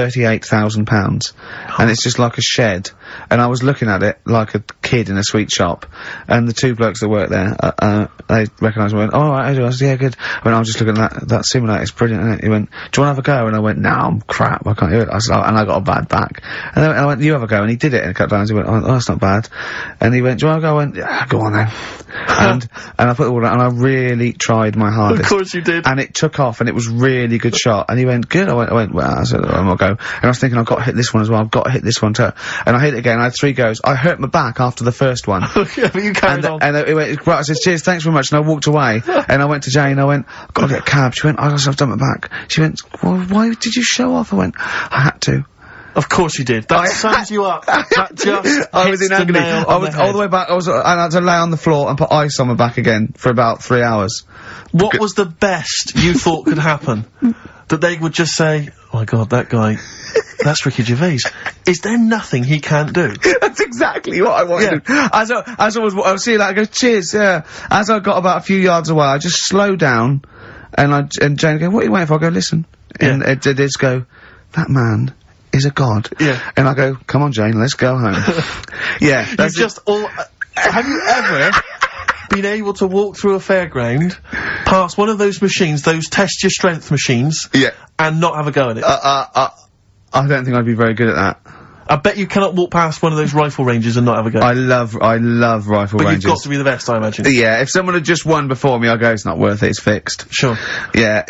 £38,000, and it's just like a shed, and I was looking at it like a kid in a sweet shop, and the two blokes that work there, they recognised me and went, "Oh, right, I said, yeah, good." I was just looking at that simulator, it's brilliant, isn't it? He went, "Do you want to have a go?" And I went, "No, I'm crap, I can't do it." I said, and I got a bad back. And then I went, "You have a go," and he did it in a couple of times. He went, "Oh, that's not bad." And he went, "Do you want to go?" I went, "Yeah, go on then." and I put it all out, and I really tried my hardest. Of course you did. And it took off, and it was really good shot. And he went, "Good." I went, well, I said, I'll go. And I was thinking, I've got to hit this one as well, I've got to hit this one too. And I hit it again, I had 3 goes. I hurt my back after the first one. Yeah, but you carried on. And it went, right, I said, "Cheers, thanks very much," and I walked away. And I went to Jane, I went, "I've got to get a cab." She went, "I've done my back." She went, "Well, why did you show off?" I went, "I had to." Of course you did. That sums you up. That just I was hits in agony. the nail I on was the head. all the way back, and I had to lay on the floor and put ice on my back again for about 3 hours. What was the best you thought could happen? That they would just say, "Oh my god, that guy, that's Ricky Gervais. Is there nothing he can't do?" That's exactly what I wanted. Yeah. As I was seeing that, I go, "Cheers," yeah. As I got about a few yards away, I just slowed down, and Jane go, "What are you waiting for?" I go, "Listen." And it did go, "That man is a god." Yeah. And I go, "Come on, Jane, let's go home." Yeah. You've just all... have you ever been able to walk through a fairground, past one of those machines, those test your strength machines, Yeah. and not have a go at it? I don't think I'd be very good at that. I bet you cannot walk past one of those rifle ranges and not have a go. I love rifle But ranges. you've got to be the best, I imagine. Yeah, if someone had just won before me, I'd go, "It's not worth it, it's fixed." Sure. Yeah.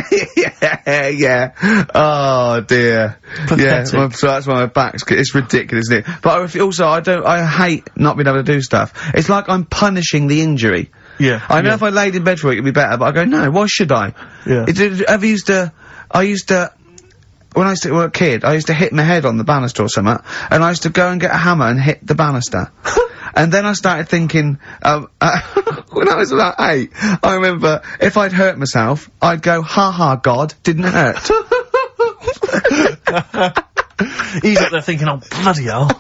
Oh dear. Pathetic. Yeah, so that's why my back's, it's ridiculous, isn't it? But I hate not being able to do stuff. It's like I'm punishing the injury. Yeah. I know if I laid in bed for a week it'd be better, but I go, no, why should I? Yeah. When I was a kid, I used to hit my head on the banister or something, and I used to go and get a hammer and hit the banister. And then I started thinking, when I was about 8, I remember, if I'd hurt myself, I'd go, "Ha ha, God, didn't hurt." He's up there thinking, "Oh, bloody hell."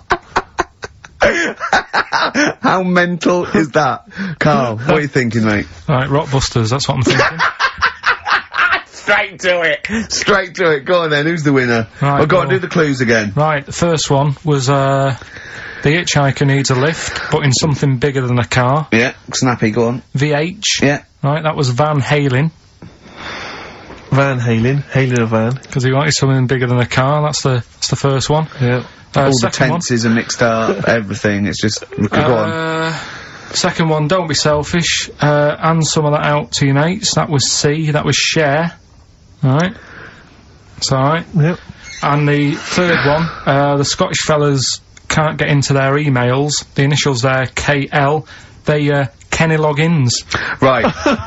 How mental is that? Carl, what are you thinking, mate? Right, Rockbusters, that's what I'm thinking. Straight to it. Go on then, who's the winner? Right, Oh, go on, well- do the clues again. Right, the first one was, the hitchhiker needs a lift, but in something bigger than a car. Yeah, snappy, go on. VH. Yeah. Right, that was Van Halen, Van Halen. Halen a van. because he wanted something bigger than a car. That's the first one. Yeah. All the Second one. tenses are mixed up, everything, it's just, go on. Second one, don't be selfish, and some of that out to your mates. That was C, that was share. Alright. It's alright. Yep. And the third one, the Scottish fellas can't get into their emails. The initials there, KL. They, Kenny Loggins. Right.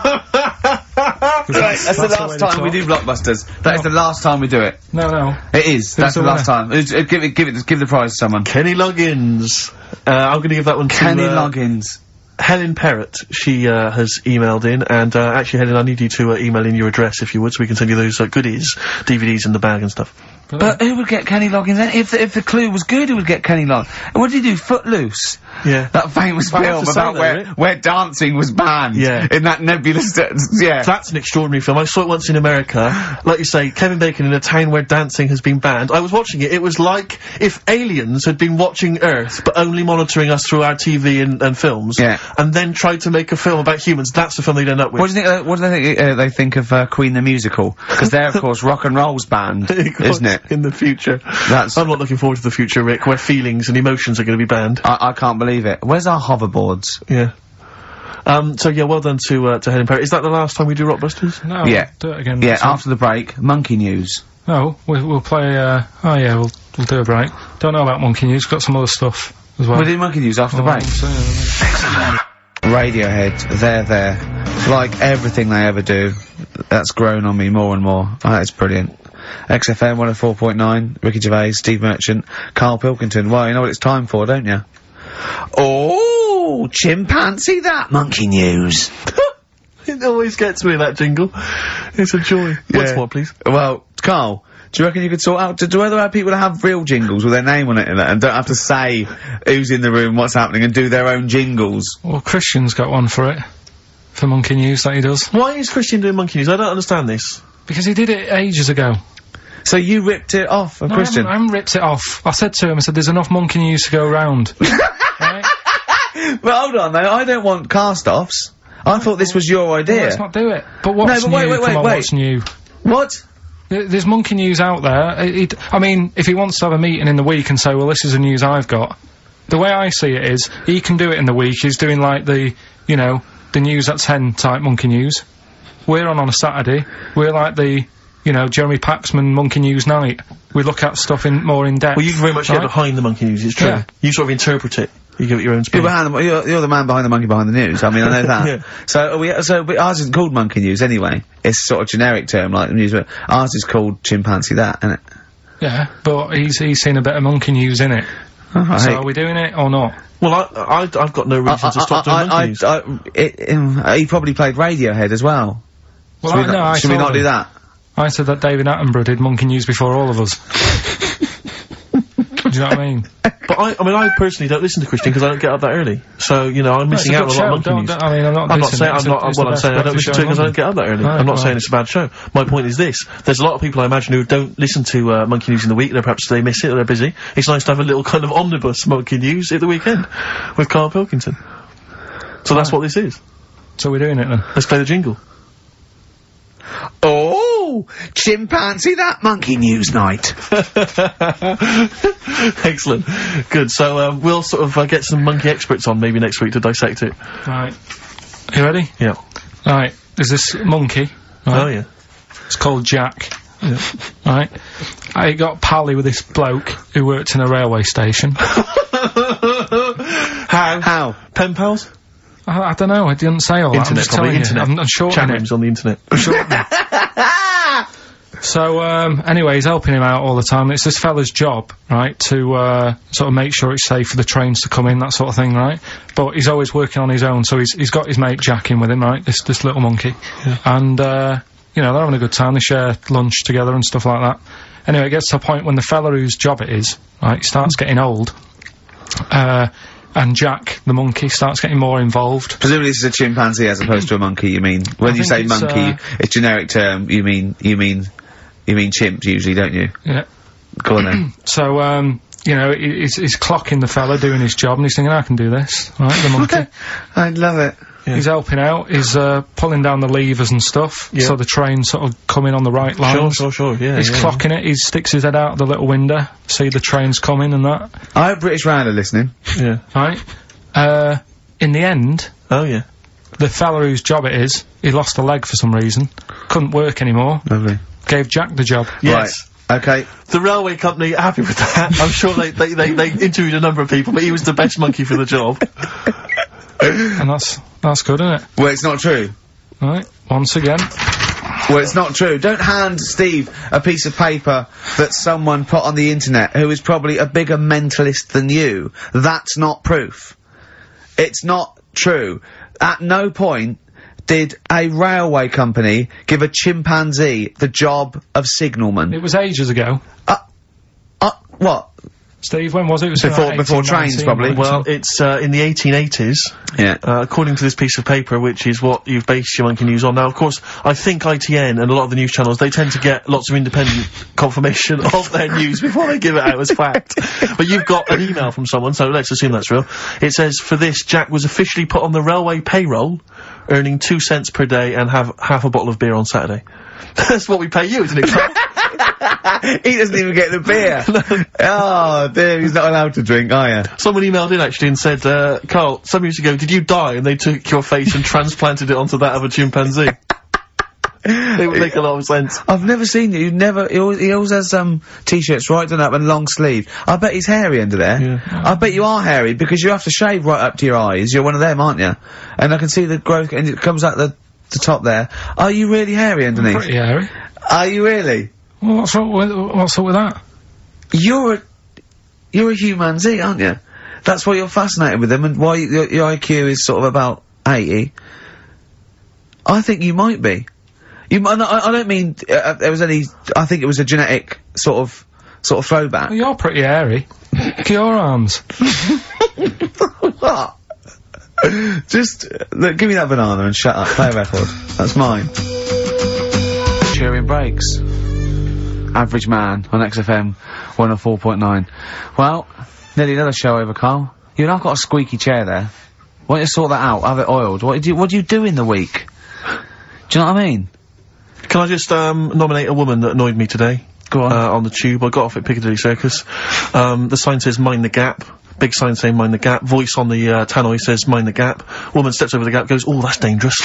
That's the the way last to time we talk. do Blockbusters. That is the last time we do it. No. It is. That's the the last time. Give the prize to someone. Kenny Loggins. I'm gonna give that one to Kenny Loggins. Helen Perrott. She has emailed in, and actually, Helen, I need you to email in your address if you would, so we can send you those goodies, DVDs in the bag and stuff. But who would get Kenny Loggins then? If the clue was good, who would get Kenny Loggins? And what did he do? Footloose? Yeah. That famous I have film to say about though, Rick- where dancing was banned. Yeah. In that nebulous... yeah. That's an extraordinary film. I saw it once in America. Like you say, Kevin Bacon in a town where dancing has been banned. I was watching it. It was like if aliens had been watching Earth, but only monitoring us through our TV and films. Yeah. And then tried to make a film about humans. That's the film they'd end up with. What do you think, what do they think of, Queen the Musical? Because they're, of course, rock and roll's banned, isn't it? In the future. That's... I'm not looking forward to the future, Rick, where feelings and emotions are going to be banned. I can't believe it. Where's our hoverboards? Yeah. So yeah, well done to Helen Perry. Is that the last time we do Rockbusters? No, Yeah. we'll do it again. Yeah, next week. after the break, monkey news. No, we'll play, oh yeah, we'll do a break. Don't know about Monkey News, got some other stuff as well. We'll do monkey news after the break. Radiohead, they're there. Like everything they ever do, that's grown on me more and more. Oh, that's brilliant. XFM 104.9, Ricky Gervais, Steve Merchant, Carl Pilkington. Well, you know what it's time for, don't you? Oh, chimpanzee that monkey news. It always gets me, that jingle. It's a joy. Once more, please. Well, Carl, do you reckon you could sort out, do other people that have real jingles with their name on it and don't have to say who's in the room, what's happening, and do their own jingles? Well, Christian's got one for it. For Monkey News that he does. Why is Christian doing Monkey News? I don't understand this. Because he did it ages ago. So you ripped it off of No, Christian? I haven't ripped it off. I said to him, I said, there's enough Monkey News to go round. Right? Well, hold on, though. I don't want cast-offs. I thought this was your idea. Let's not do it. But what's but new? wait, Come on, what's new? What? There's Monkey News out there. I mean, if he wants to have a meeting in the week and say, well, this is the news I've got, the way I see it is, he can do it in the week. He's doing, like, the news at 10 type Monkey News. We're on a Saturday. We're like the, Jeremy Paxman Monkey News night. We look at stuff more in depth. Well, you very much get behind the Monkey News, it's true. Yeah. You sort of interpret it. You give it your own spin. You're the man behind the monkey behind the news. I mean, I know that. Yeah. But ours isn't called monkey news anyway. It's sort of generic term like the news, but ours is called chimpanzee that, isn't it? Yeah, but he's seen a bit of Monkey News in it. Oh, So are we doing it or not? Well, I've got no reason to stop doing Monkey News. He probably played Radiohead as well. Well, Should we not do that? I said that David Attenborough did Monkey News before all of us. Do you know what I mean? But I personally don't listen to Christian because I don't get up that early. So, I'm missing out on a lot of Monkey News. I mean, I'm not saying I don't listen to it because I don't get up that early. I'm not saying it's a bad show. My point is this. There's a lot of people I imagine who don't listen to Monkey News in the week. Perhaps they miss it or they're busy. It's nice to have a little kind of omnibus Monkey News at the weekend with Carl Pilkington. So that's what this is. So we're doing it then. Let's play the jingle. Oh, chimpanzee that monkey news night. Excellent. Good. So, we'll sort of get some monkey experts on maybe next week to dissect it. Right. You ready? Yeah. Right. There's this monkey. Right? Oh, yeah. It's called Jack. Yeah. Right. I got pally with this bloke who worked in a railway station. How? Pen pals? I don't know, I didn't say all that. I'm just telling you. I'm shortening Chat rooms on the internet. So, anyway, he's helping him out all the time. It's this fella's job, right, to, sort of make sure it's safe for the trains to come in, that sort of thing, right? But he's always working on his own, so he's got his mate Jack in with him, right? This little monkey. Yeah. And, they're having a good time. They share lunch together and stuff like that. Anyway, it gets to a point when the fella whose job it is, right, starts getting old. And Jack, the monkey, starts getting more involved. Presumably this is a chimpanzee as opposed to a monkey, you mean? When you say monkey, it's generic term, you mean chimps usually, don't you? Yeah. Go on then. So, he's clocking the fella doing his job and he's thinking, I can do this, right, the monkey. I love it. Yeah. He's helping out, he's, pulling down the levers and stuff, so the train sort of come in on the right lines. Sure, yeah. He's clocking it, he sticks his head out the little window, see the trains coming and that. I have British Rail listening. Yeah. Right? In the end... Oh, yeah. The fella whose job it is, he lost a leg for some reason, couldn't work anymore. Lovely. Gave Jack the job. Yes. Right. Okay. The railway company happy with that. I'm sure they interviewed a number of people, but he was the best monkey for the job. And that's good, isn't it? Well, it's not true. Right, once again. Well, it's not true. Don't hand Steve a piece of paper that someone put on the internet who is probably a bigger mentalist than you. That's not proof. It's not true. At no point did a railway company give a chimpanzee the job of signalman. It was ages ago. What? Steve, when was it? It was before trains, probably. Well, it's in the 1880s. Yeah. According to this piece of paper, which is what you've based your monkey news on. Now, of course, I think ITN and a lot of the news channels, they tend to get lots of independent confirmation of their news before they give it out as fact. But you've got an email from someone, so let's assume that's real. It says, for this, Jack was officially put on the railway payroll, earning 2 cents per day and have half a bottle of beer on Saturday. That's what we pay you, isn't it? He doesn't even get the beer. Oh, dear, he's not allowed to drink, are you? Someone emailed in actually and said, Carl, some years ago, did you die? And they took your face and transplanted it onto that of a chimpanzee. It would make a lot of sense. I've never seen you. He always has, t-shirts right done up and long sleeve. I bet he's hairy under there. Yeah. I bet you are hairy because you have to shave right up to your eyes. You're one of them, aren't you? And I can see the growth, and it comes out the top there. Are you really hairy underneath? Pretty hairy. Are you really? Well, what's up with that? You're a humanzee, aren't you? That's why you're fascinated with them and why your IQ is sort of about 80. I think you might be. I don't mean, there was any, I think it was a genetic sort of throwback. Well, you're pretty hairy. Look at your arms. What? Just, look, give me that banana and shut up, play a record. That's mine. Cheering breaks. Average Man on XFM 104.9. Well, nearly another show over, Carl. You know, I've got a squeaky chair there. Why don't you sort that out, have it oiled? What do you do in the week? Do you know what I mean? Can I just, nominate a woman that annoyed me today? Go on. On the tube. I got off at Piccadilly Circus. The sign says, mind the gap. Big sign saying, mind the gap. Voice on the, tannoy says, mind the gap. Woman steps over the gap, goes, oh, that's dangerous.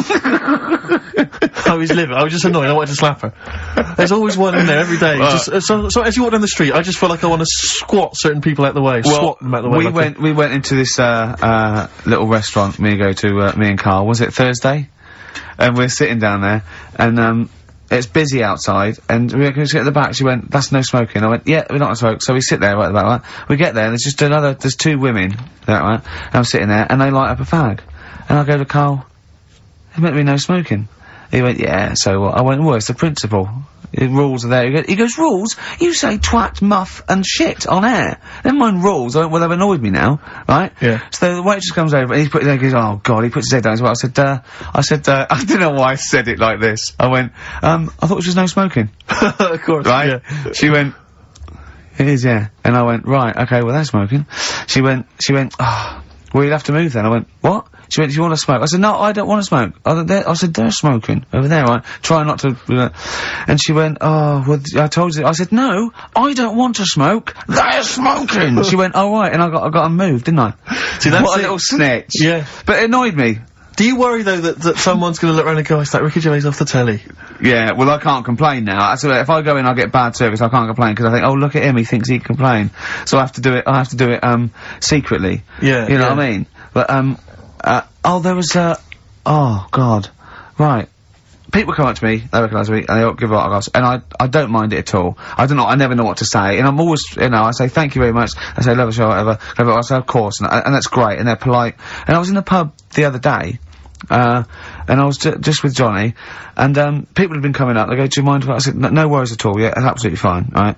I was livid. I was just annoyed. I wanted to slap her. There's always one in there every day. So as you walk down the street, I just feel like I want to squat certain people out the way. Swat them out the way. We went into this, little restaurant me and Carl. Was it Thursday? And we're sitting down there, and, it's busy outside, and we were sit at the back. She went, that's no smoking. I went, yeah, we're not gonna smoke. So we sit there right at the back, right? We get there, and there's two women, right? And I'm sitting there, and they light up a fag. And I go to Carl, there's meant to be no smoking. He went, yeah, so what? I went, well, it's the principle. The rules are there. He goes, rules? You say twat, muff, and shit on air. Never mind rules. I went, well, they've annoyed me now, right? Yeah. So the waitress comes over, and he goes, oh, God, he puts his head down as well. I said, I don't know why I said it like this. I went, I thought it was just no smoking. Of course. Right? Yeah. She went, it is, yeah. And I went, right, okay, well, that's smoking. She went, oh, well, you'll have to move then. I went, what? She went, do you want to smoke? I said, no, I don't want to smoke. I said, they're smoking. Over there, right? Try not to, And she went, oh, well, I told you. I said, no, I don't want to smoke. They're smoking! She went, oh, right, and I got to move, didn't I? See, that's what a little snitch. Yeah. But it annoyed me. Do you worry, though, that someone's gonna look around and go, it's like Ricky Gervais off the telly? Yeah, well, I can't complain now. If I go in, I get bad service, I can't complain, because I think, oh, look at him, he thinks he can complain. So I have to do it, secretly. Yeah. You know what I mean? But, oh, there was, oh, God. Right. People come up to me, they recognise me, and they give autographs, and I don't mind it at all. I never know what to say, and I'm always, I say, thank you very much, I say, love the show, whatever, I say, of course, and that's great, and they're polite. And I was in the pub the other day, and I was just with Johnny, and, people had been coming up, they go, do you mind if I said, no worries at all, yeah, that's absolutely fine, right?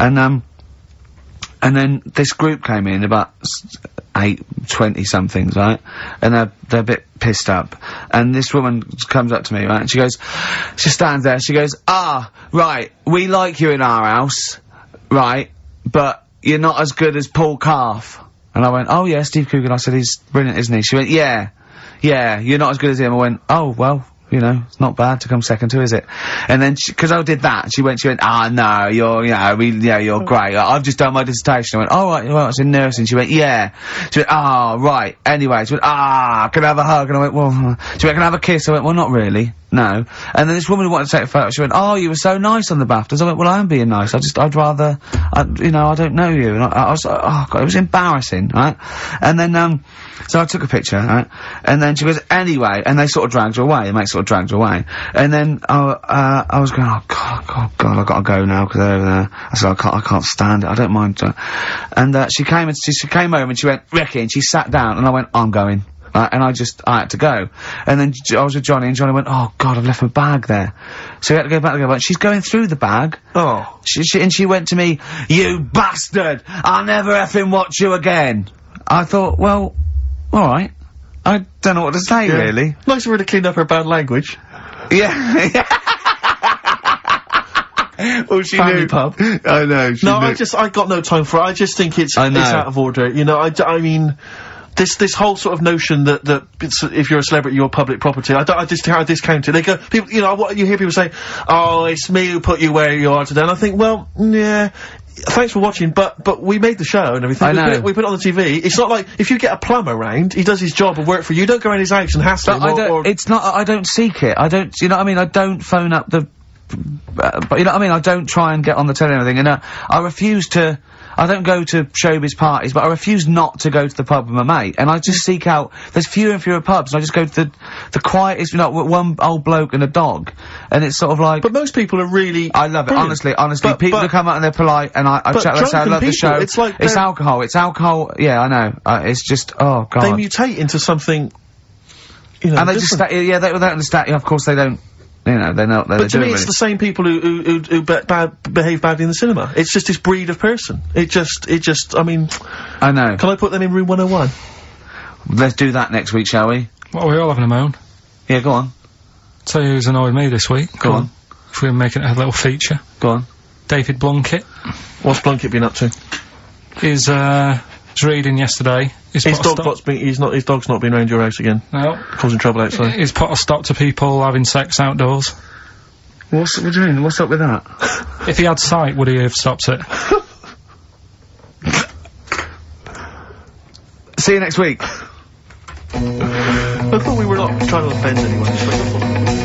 And then this group came in, about 20-somethings, right? And they're a bit pissed up. And this woman comes up to me, right? And she stands there, she goes, right, we like you in our house, right? But you're not as good as Paul Calf. And I went, oh yeah, Steve Coogan. I said, he's brilliant, isn't he? She went, yeah, you're not as good as him. I went, oh, well, it's not bad to come second to, is it? And then, because I did that, she went, no, you're great. I've just done my dissertation. I went, oh, right, well, it's in nursing. She went, yeah. She went, right. Anyway, she went, can I have a hug? And I went, well, she went, can I have a kiss? I went, well, not really. No. And then this woman wanted to take a photo. She went, oh, you were so nice on the BAFTAs. I went, well, I am being nice. I'd rather, I don't know you. And I was like, oh, God, it was embarrassing, right? And then, so I took a picture, right? And then she goes, anyway, and they sort of dragged her away. The mate sort of dragged her away. And then, I was going, oh, God, I've got to go now, because they're over there. I said, I can't stand it. I don't mind. And, she came over and she went, Ricky, and she sat down, and I went, I'm going. And I had to go. And then I was with Johnny, and Johnny went, oh, God, I've left my bag there. So we had to go back. And she's going through the bag. Oh. And she went to me, you bastard! I'll never effing watch you again! I thought, well, alright. I don't know what to say, really. Nice of her to clean up her bad language. Yeah. Well, she Family knew. pub. I know, she knew. I got no time for it. I just think it's out of order. I mean, this whole sort of notion that if you're a celebrity, you're public property. I discount it. They go, people, you know, you hear people say, "Oh, it's me who put you where you are today," and I think, well, yeah. Thanks for watching, but we made the show and everything. I know. We put it on the TV. It's not like, if you get a plumber round, he does his job and work for you. You don't go around his house and hassle him it's not, I don't seek it. I don't, you know what I mean? I don't phone up the, but you know what I mean? I don't try and get on the telly and everything, and I refuse to, I don't go to showbiz parties, but I refuse not to go to the pub with my mate, and I just seek out, there's fewer and fewer pubs, and I just go to the quietest, you know, one old bloke and a dog, and it's sort of like... But most people are really... I love it, brilliant. honestly, people who come out and they're polite, and I chat, they say, I love the show, it's like it's alcohol, yeah, I know, it's just, oh god. They mutate into something, you know, and they different. just, they don't understand, of course they don't, you know, they're not, But to me, it's the same people who behave badly in the cinema. It's just this breed of person. It just, I mean... I know. Can I put them in room 101? Let's do that next week, shall we? Well, we're all having a moan. Yeah, go on. Tell you who's annoyed me this week. Go on. If we're making it a little feature. Go on. David Blunkett. What's Blunkett been up to? Is reading yesterday. His dog's not been around your house again. No. Causing trouble outside. He's put a stop to people having sex outdoors. What do you mean? What's up with that? If he had sight, would he have stopped it? See you next week. I thought we were not trying to offend anyone, just make a